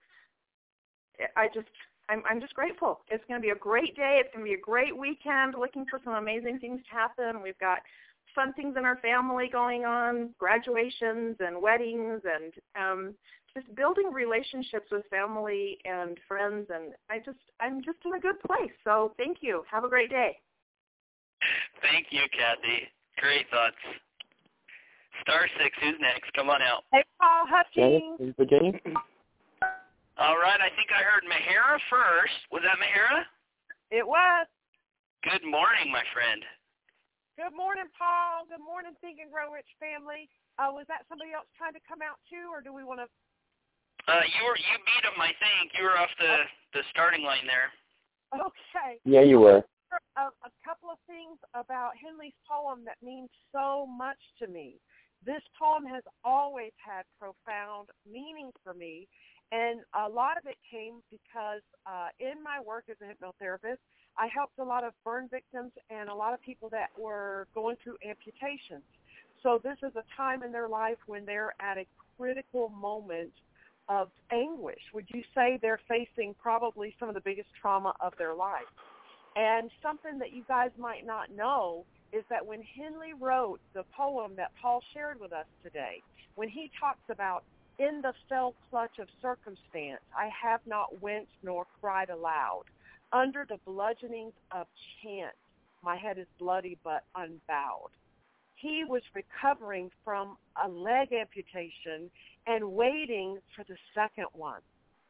I just, I'm, I'm just grateful. It's going to be a great day. It's going to be a great weekend. Looking for some amazing things to happen. We've got fun things in our family going on, graduations and weddings, and um, just building relationships with family and friends. And I just, I'm just in a good place. So thank you. Have a great day. Thank you, Kathy. Great thoughts. Star six, who's next? Come on out. Hey, Paul Hutchings. Virginia? All right, I think I heard Mahara first. Was that Mahara? It was. Good morning, my friend. Good morning, Paul. Good morning, Think and Grow Rich family. Uh, was that somebody else trying to come out too, or do we want to? Uh, you were you beat him, I think. You were off the the starting line there. Okay. Yeah, you were. A, a couple of things about Henley's poem that means so much to me. This poem has always had profound meaning for me, and a lot of it came because uh, in my work as a hypnotherapist, I helped a lot of burn victims and a lot of people that were going through amputations. So this is a time in their life when they're at a critical moment of anguish. Would you say they're facing probably some of the biggest trauma of their life? And something that you guys might not know is that when Henley wrote the poem that Paul shared with us today, when he talks about, in the fell clutch of circumstance, I have not winced nor cried aloud. Under the bludgeonings of chance, my head is bloody but unbowed. He was recovering from a leg amputation and waiting for the second one.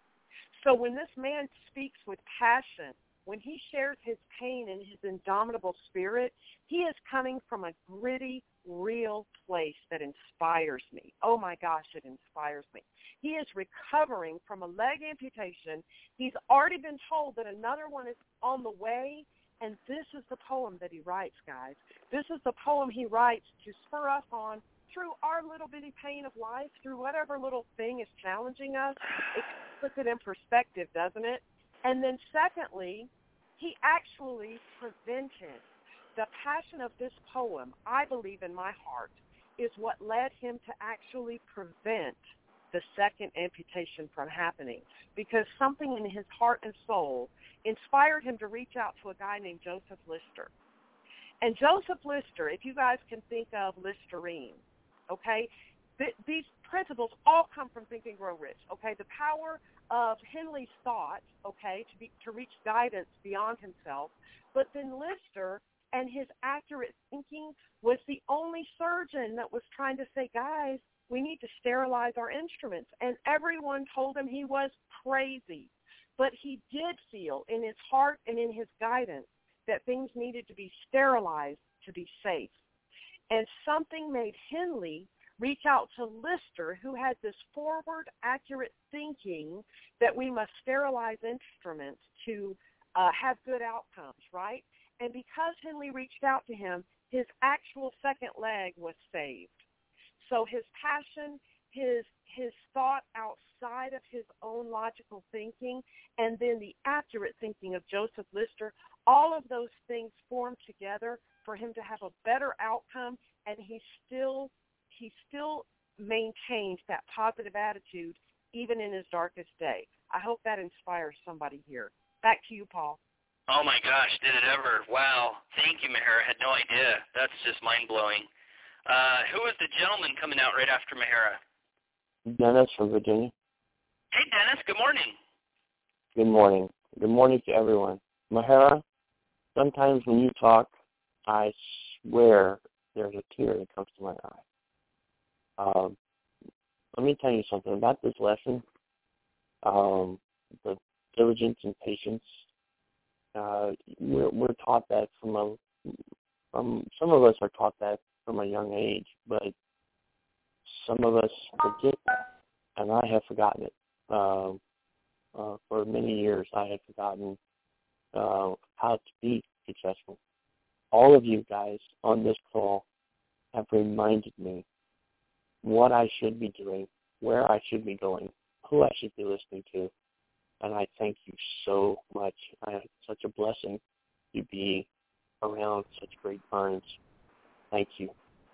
So when this man speaks with passion, when he shares his pain and his indomitable spirit, he is coming from a gritty, real place that inspires me. Oh, my gosh, it inspires me. He is recovering from a leg amputation. He's already been told that another one is on the way, and this is the poem that he writes, guys. This is the poem he writes to spur us on through our little bitty pain of life, through whatever little thing is challenging us. It puts it in perspective, doesn't it? And then secondly, he actually prevented. The passion of this poem, I believe in my heart, is what led him to actually prevent the second amputation from happening, because something in his heart and soul inspired him to reach out to a guy named Joseph Lister. And Joseph Lister, if you guys can think of Listerine, okay, th- these principles all come from Think and Grow Rich, okay? The power of Henley's thought, okay, to be to reach guidance beyond himself. But then Lister and his accurate thinking was the only surgeon that was trying to say, guys, we need to sterilize our instruments. And everyone told him he was crazy. But he did feel in his heart and in his guidance that things needed to be sterilized to be safe. And something made Henley reach out to Lister, who had this forward, accurate thinking that we must sterilize instruments to uh, have good outcomes, right? And because Henley reached out to him, his actual second leg was saved. So his passion, his his thought outside of his own logical thinking, and then the accurate thinking of Joseph Lister, all of those things formed together for him to have a better outcome, and he still he still maintained that positive attitude even in his darkest day. I hope that inspires somebody here. Back to you, Paul. Oh, my gosh, did it ever. Wow. Thank you, Mahara. I had no idea. That's just mind-blowing. Uh, who is the gentleman coming out right after Mahara? Dennis from Virginia. Hey, Dennis. Good morning. Good morning. Good morning to everyone. Mahara, sometimes when you talk, I swear there's a tear that comes to my eye. Um, let me tell you something about this lesson. Um, the diligence and patience. Uh, we're, we're taught that from a from some of us are taught that from a young age, but some of us forget that, and I have forgotten it. Uh, uh, for many years, I had forgotten uh, how to be successful. All of you guys on this call have reminded me what I should be doing, where I should be going, who I should be listening to, and I thank you so much. I, it's such a blessing to be around such great minds. Thank you.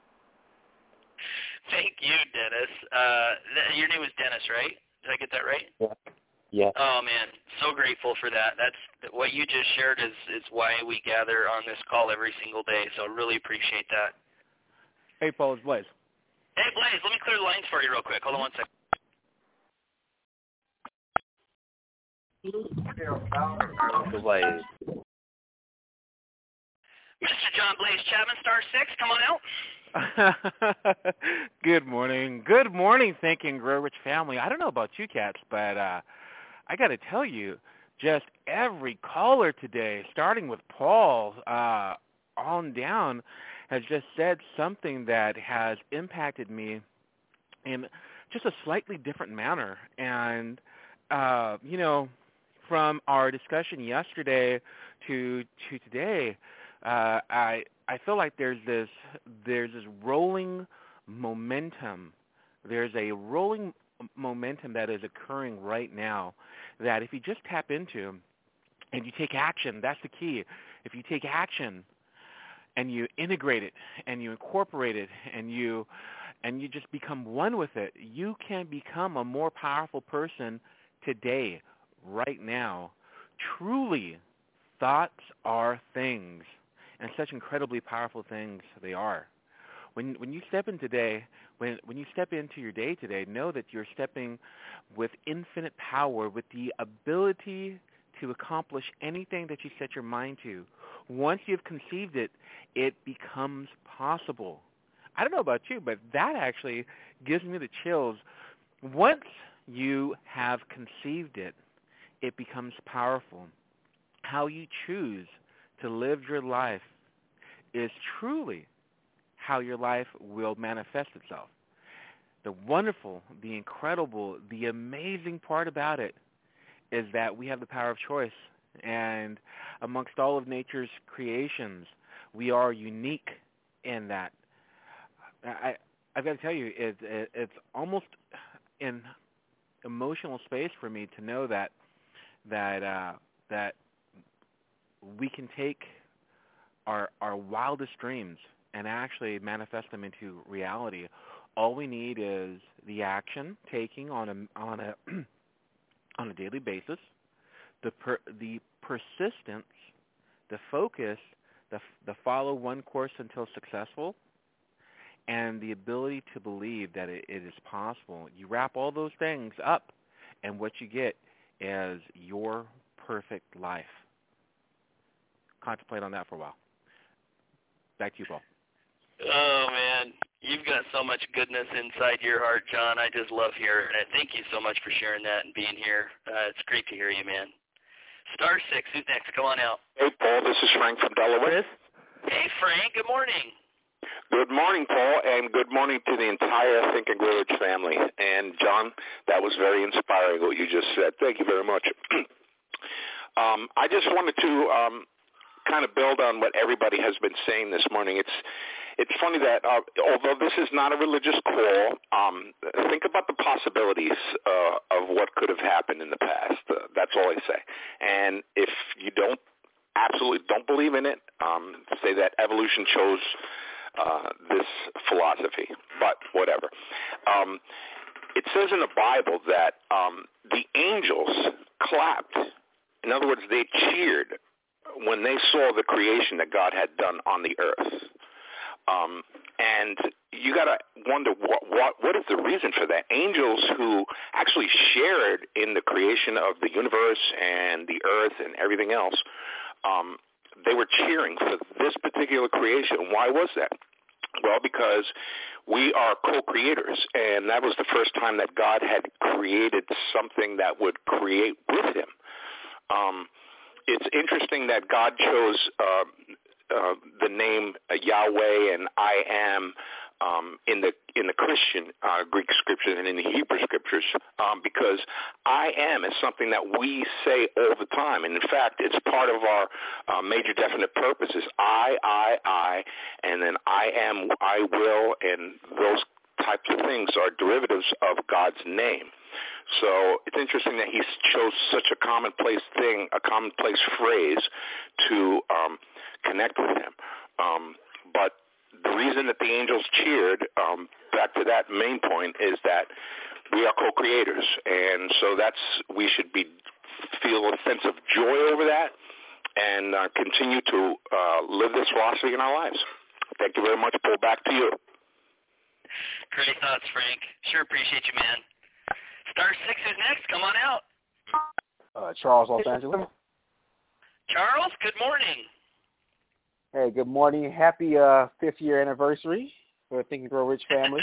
Thank you, Dennis. Uh, th- your name was Dennis, right? Did I get that right? Yeah. Yeah. Oh, man, so grateful for that. That's what you just shared is, is why we gather on this call every single day, so I really appreciate that. Hey, Paul, it's Blaze. Hey, Blaze, let me clear the lines for you real quick. Hold on one second. Blaze. Mister John Blaze Chapman, star six, come on out. Good morning. Good morning, Think and Grow Rich family. I don't know about you cats, but uh, I got to tell you, just every caller today, starting with Paul uh, on down, has just said something that has impacted me in just a slightly different manner. And, uh, you know, from our discussion yesterday to to today, uh, I I feel like there's this there's this rolling momentum. There's a rolling momentum that is occurring right now that if you just tap into and you take action, that's the key. If you take action and you integrate it and you incorporate it and you and you just become one with it, you can become a more powerful person today, right now. Truly, thoughts are things, and such incredibly powerful things they are. When when you step in today, when when you step into your day today, know that you're stepping with infinite power, with the ability to accomplish anything that you set your mind to. Once you've conceived it, it becomes possible. I don't know about you, but that actually gives me the chills. Once you have conceived it, it becomes powerful. How you choose to live your life is truly how your life will manifest itself. The wonderful, the incredible, the amazing part about it is that we have the power of choice. And amongst all of nature's creations, we are unique in that. I, I've got to tell you, it, it, it's almost an emotional space for me to know that that uh, that we can take our our wildest dreams and actually manifest them into reality. All we need is the action taking on a on a on a daily basis, the per, the persistence, the focus, the the follow one course until successful, and the ability to believe that it, it is possible. You wrap all those things up, and what you get is your perfect life. Contemplate on that for a while. Back to you, Paul. Oh, man. You've got so much goodness inside your heart, John. I just love hearing it. Thank you so much for sharing that and being here. Uh, it's great to hear you, man. Star six, who's next? Come on out. Hey, Paul, this is Frank from Delaware. Hey, Frank. Good morning. Good morning, Paul, and good morning to the entire Think and Grow Rich family. And, John, that was very inspiring what you just said. Thank you very much. um, I just wanted to um, kind of build on what everybody has been saying this morning. It's it's funny that uh, although this is not a religious call, um, think about the possibilities uh, of what could have happened in the past. Uh, that's all I say. And if you don't absolutely don't believe in it, um, say that evolution chose uh, this philosophy, but whatever. Um, it says in the Bible that um, the angels clapped. In other words, they cheered when they saw the creation that God had done on the earth. Um, and you got to wonder what, what what is the reason for that. Angels who actually shared in the creation of the universe and the earth and everything else, um, they were cheering for this particular creation. Why was that? Well, because we are co-creators, and that was the first time that God had created something that would create with him. Um, it's interesting that God chose uh, uh, the name Yahweh and I am um, in the in the Christian uh, Greek scriptures and in the Hebrew scriptures um, because I am is something that we say all the time. And in fact, it's part of our uh, major definite purposes. I, I, I, and then I am, I will, and those types of things are derivatives of God's name. So it's interesting that he chose such a commonplace thing, a commonplace phrase to um, connect with him. Um, but the reason that the angels cheered, um, back to that main point, is that we are co-creators, and so that's we should be feel a sense of joy over that, and uh, continue to uh, live this philosophy in our lives. Thank you very much. Paul, back to you. Great thoughts, Frank. Sure appreciate you, man. Star six is next. Come on out. Uh, Charles, Los Angeles. Charles, good morning. Hey, good morning. Happy uh, fifth year anniversary for the Think and Grow Rich family.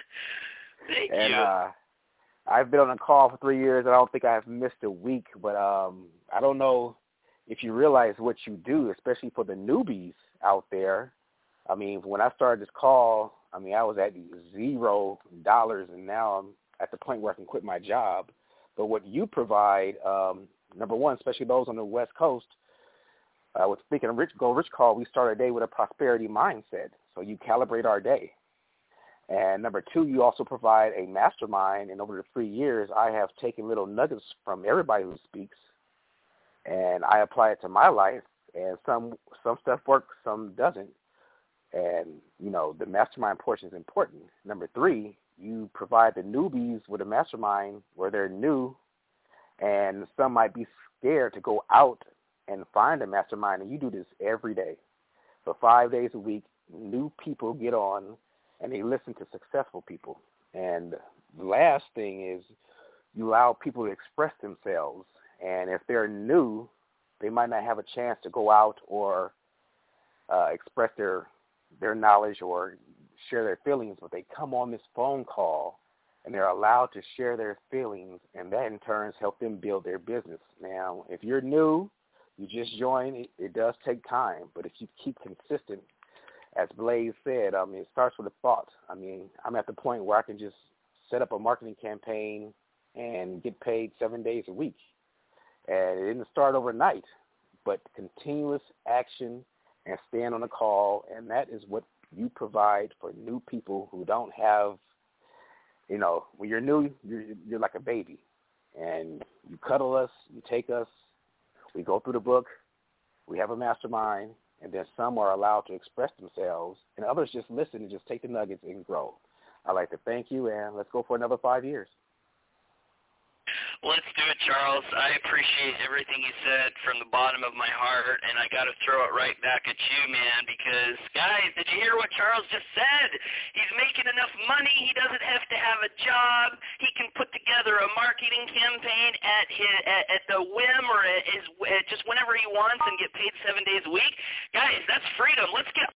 Thank and, you. Uh, I've been on a call for three years. I don't think I've missed a week, but um, I don't know if you realize what you do, especially for the newbies out there. I mean, when I started this call, I mean, I was at zero dollars, and now I'm at the point where I can quit my job. But what you provide, um, number one, especially those on the West Coast, uh, with Think and Rich, Go Rich call, we start our day with a prosperity mindset. So you calibrate our day. And number two, you also provide a mastermind. And over the three years, I have taken little nuggets from everybody who speaks, and I apply it to my life. And some some stuff works, some doesn't. And, you know, the mastermind portion is important. Number three, you provide the newbies with a mastermind where they're new, and some might be scared to go out and find a mastermind, and you do this every day. So five days a week, new people get on, and they listen to successful people. And the last thing is you allow people to express themselves, and if they're new, they might not have a chance to go out or uh, express their their knowledge or share their feelings, but they come on this phone call and they're allowed to share their feelings, and that in turn helps them build their business. Now, if you're new, you just join, it, it does take time, but if you keep consistent, as Blaze said, I mean, it starts with a thought. I mean, I'm at the point where I can just set up a marketing campaign and get paid seven days a week. And it didn't start overnight, but continuous action and stand on a call, and that is what you provide for new people who don't have, you know, when you're new, you're, you're like a baby, and you cuddle us, you take us, we go through the book, we have a mastermind, and then some are allowed to express themselves, and others just listen and just take the nuggets and grow. I'd like to thank you, and let's go for another five years. Let's do it, Charles. I appreciate everything you said from the bottom of my heart, and I got to throw it right back at you, man, because, guys, did you hear what Charles just said? He's making enough money. He doesn't have to have a job. He can put together a marketing campaign at his, at, at the whim or at his, at just whenever he wants and get paid seven days a week. Guys, that's freedom. Let's get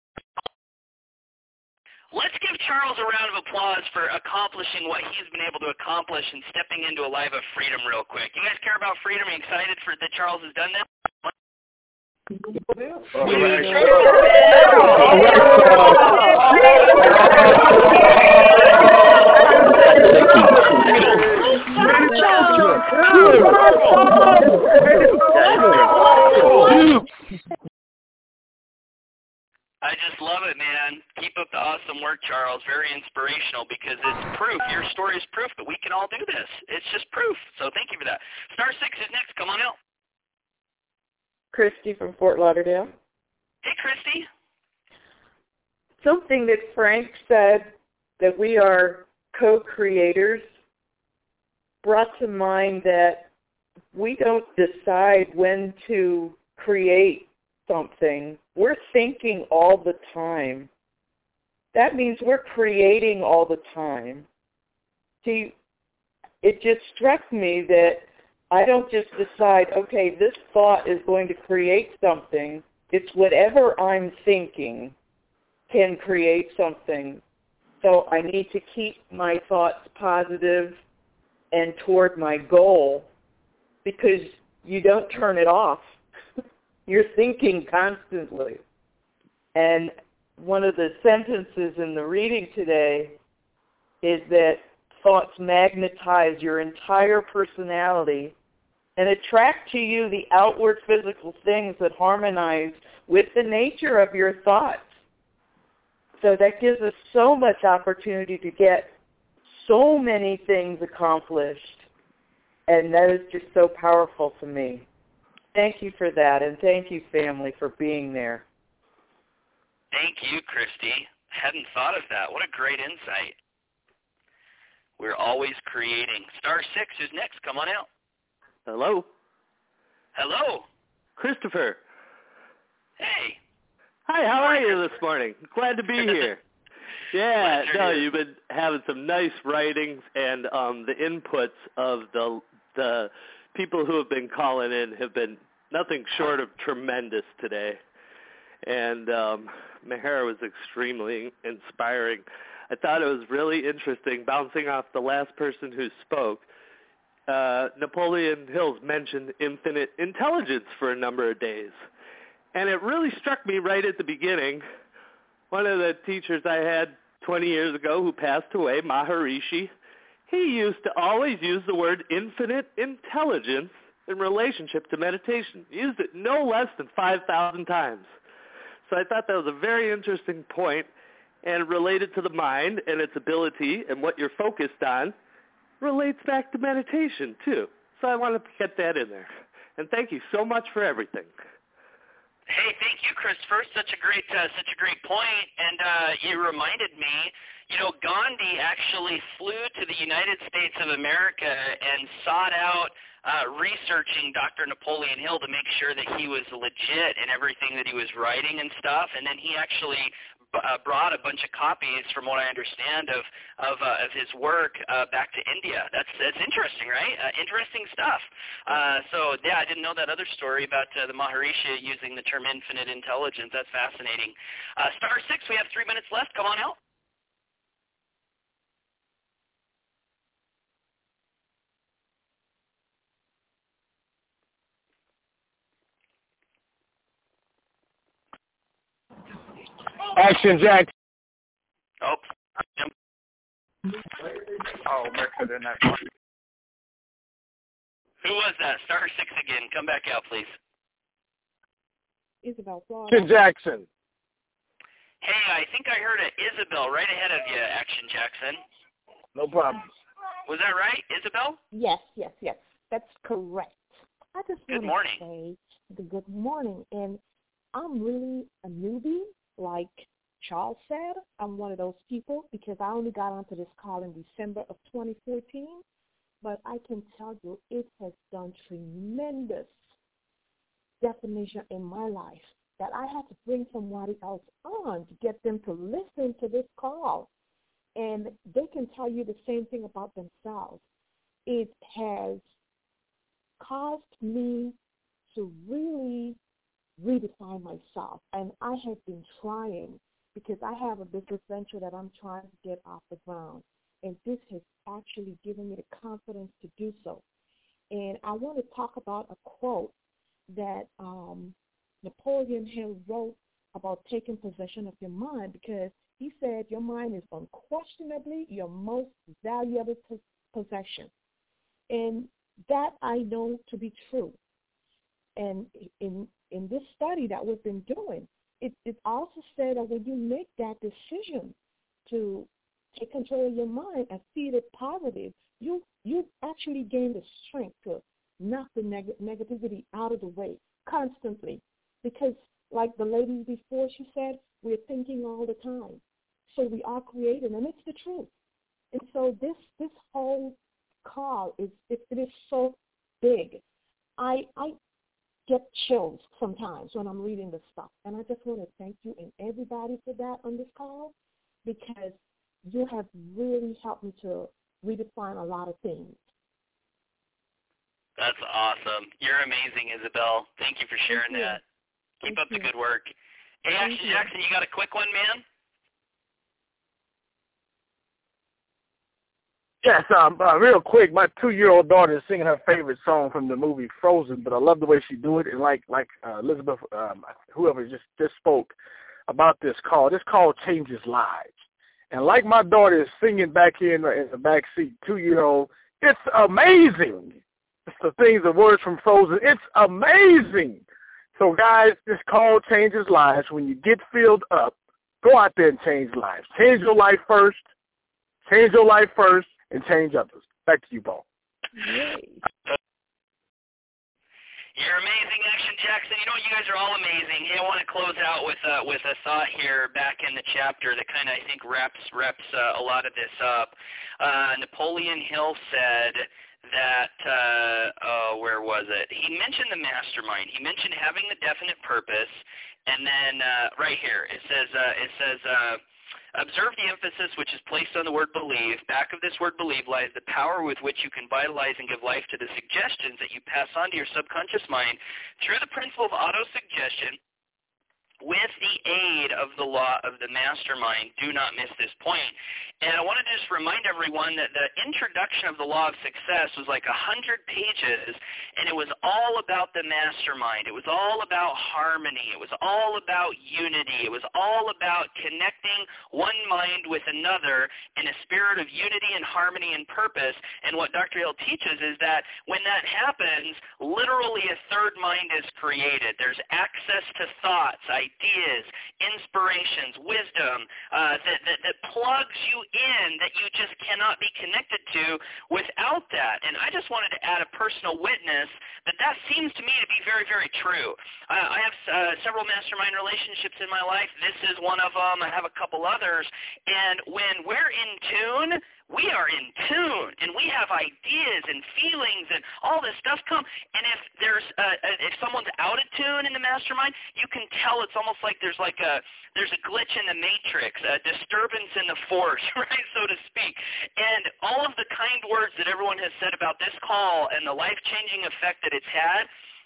Let's give Charles a round of applause for accomplishing what he's been able to accomplish and stepping into a life of freedom real quick. You guys care about freedom? Are you excited for that Charles has done that? I just love it, man. Keep up the awesome work, Charles. Very inspirational because it's proof. Your story is proof that we can all do this. It's just proof. So thank you for that. Star six is next. Come on out. Christy from Fort Lauderdale. Hey, Christy. Something that Frank said, that we are co-creators, brought to mind that we don't decide when to create something. We're thinking all the time. that means we're creating all the time. See, it just struck me that I don't just decide, okay, this thought is going to create something. It's whatever I'm thinking can create something. So I need to keep my thoughts positive and toward my goal, because you don't turn it off. You're thinking constantly. And one of the sentences in the reading today is that thoughts magnetize your entire personality and attract to you the outward physical things that harmonize with the nature of your thoughts. So that gives us so much opportunity to get so many things accomplished. And that is just so powerful to me. Thank you for that, and thank you, family, for being there. Thank you, Christy. Hadn't thought of that. What a great insight. We're always creating. Star six, who's next? Come on out. Hello. Hello. Christopher. Hey. Hi, how are you this morning? Glad to be here. Yeah, no, you've been having some nice writings, and um, the inputs of the the people who have been calling in have been nothing short of tremendous today. And um, Mahara was extremely inspiring. I thought it was really interesting, bouncing off the last person who spoke. Uh, Napoleon Hill's mentioned infinite intelligence for a number of days. And it really struck me right at the beginning. One of the teachers I had twenty years ago who passed away, Maharishi, he used to always use the word infinite intelligence in relationship to meditation. He used it no less than five thousand times. So I thought that was a very interesting point, and related to the mind and its ability and what you're focused on relates back to meditation too. So I wanted to get that in there. And thank you so much for everything. Hey, thank you, Christopher. Such a great, uh, such a great point. And uh, you reminded me, you know, Gandhi actually flew to the United States of America and sought out uh, researching Doctor Napoleon Hill to make sure that he was legit in everything that he was writing and stuff. And then he actually uh, brought a bunch of copies, from what I understand, of of, uh, of his work uh, back to India. That's that's interesting, right? Uh, interesting stuff. Uh, so yeah, I didn't know that other story about uh, the Maharishi using the term infinite intelligence. That's fascinating. Uh, star six, we have three minutes left. Come on out. Action Jack. Oh. Oh, better than that one. Who was that? Star six again. Come back out, please. Isabel, Florida. Action Jackson. Hey, I think I heard an Isabel right ahead of you, Action Jackson. No problem. Was that right, Isabel? Yes, yes, yes. That's correct. I just Good want morning. to say the good morning. And I'm really a newbie, like Charles said. I'm one of those people because I only got onto this call in December of twenty fourteen. But I can tell you it has done tremendous definition in my life that I had to bring somebody else on to get them to listen to this call. And they can tell you the same thing about themselves. It has caused me to really redefine myself. And I have been trying because I have a business venture that I'm trying to get off the ground. And this has actually given me the confidence to do so. And I want to talk about a quote that um, Napoleon Hill wrote about taking possession of your mind, because he said your mind is unquestionably your most valuable p- possession. And that I know to be true. And in in this study that we've been doing, it, it also said that when you make that decision to take control of your mind and feed it positive, you you actually gain the strength to knock the neg- negativity out of the way constantly. Because like the lady before, she said, we're thinking all the time. So we are creating, and it's the truth. And so this this whole call is it, it is so big. I I get chills sometimes when I'm reading this stuff, and I just want to thank you and everybody for that on this call, because you have really helped me to redefine a lot of things. That's awesome. You're amazing, Isabel. Thank you for sharing Thank you. that. Keep Thank up you. the good work. Hey, Thank Action you. Jackson, you got a quick one, man? Yes, um, uh, real quick, my two-year-old daughter is singing her favorite song from the movie Frozen, but I love the way she do it. And like like uh, Elizabeth, um, whoever just, just spoke about this call, this call changes lives. And like my daughter is singing back here in the, in the back seat, two-year-old, it's amazing. It's the things, the words from Frozen, it's amazing. So guys, this call changes lives. When you get filled up, go out there and change lives. Change your life first. Change your life first. And change others. Back to you, Paul. Yay. You're amazing, Action Jackson. You know, you guys are all amazing. Hey, I want to close out with uh, with a thought here back in the chapter that kind of, I think, wraps, wraps uh, a lot of this up. Uh, Napoleon Hill said that, uh, oh, where was it? He mentioned the mastermind. He mentioned having the definite purpose. And then uh, right here, it says, uh, it says, uh, observe the emphasis which is placed on the word believe. Back of this word believe lies the power with which you can vitalize and give life to the suggestions that you pass on to your subconscious mind through the principle of autosuggestion with the aid of the law of the mastermind. Do not miss this point. And I want to just remind everyone that the introduction of the law of success was like a hundred pages, and it was all about the mastermind. It was all about harmony. It was all about unity. It was all about connecting one mind with another in a spirit of unity and harmony and purpose. And what Doctor Hill teaches is that when that happens, literally a third mind is created. There's access to thoughts, ideas, inspirations, wisdom uh, that, that, that plugs you in that you just cannot be connected to without that. And I just wanted to add a personal witness that that seems to me to be very, very true. Uh, I have uh, several mastermind relationships in my life. This is one of them. I have a couple others. And when we're in tune, we are in tune, and we have ideas and feelings and all this stuff come. And if there's uh, if someone's out of tune in the mastermind, you can tell it's almost like there's like a there's a glitch in the matrix, a disturbance in the force, right, so to speak. And all of the kind words that everyone has said about this call and the life-changing effect that it's had,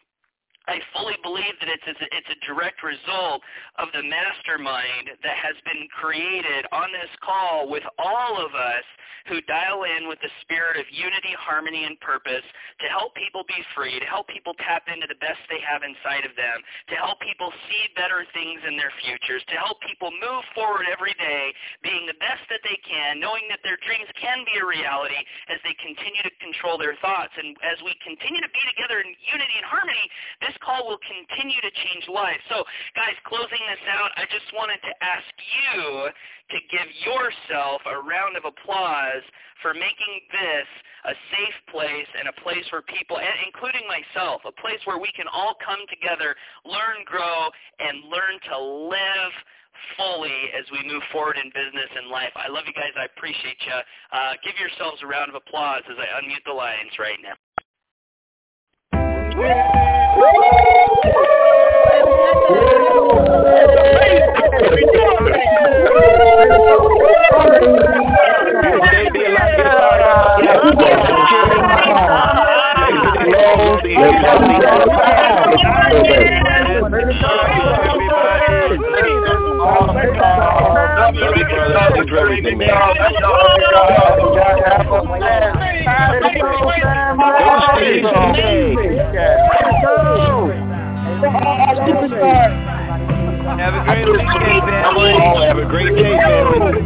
I fully believe that it's, it's, a, it's a direct result of the mastermind that has been created on this call with all of us who dial in with the spirit of unity, harmony, and purpose to help people be free, to help people tap into the best they have inside of them, to help people see better things in their futures, to help people move forward every day being the best that they can, knowing that their dreams can be a reality as they continue to control their thoughts. And as we continue to be together in unity and harmony, this call will continue to change lives. So, guys, closing this out, I just wanted to ask you to give yourself a round of applause for making this a safe place and a place where people, including myself, a place where we can all come together, learn, grow, and learn to live fully as we move forward in business and life. I love you guys. I appreciate you. Uh, give yourselves a round of applause as I unmute the lines right now. Have a great weekend, family. Oh, have a great day, family.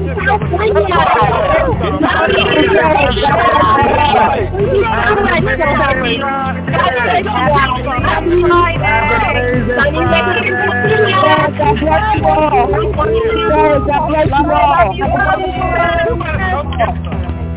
God bless you all.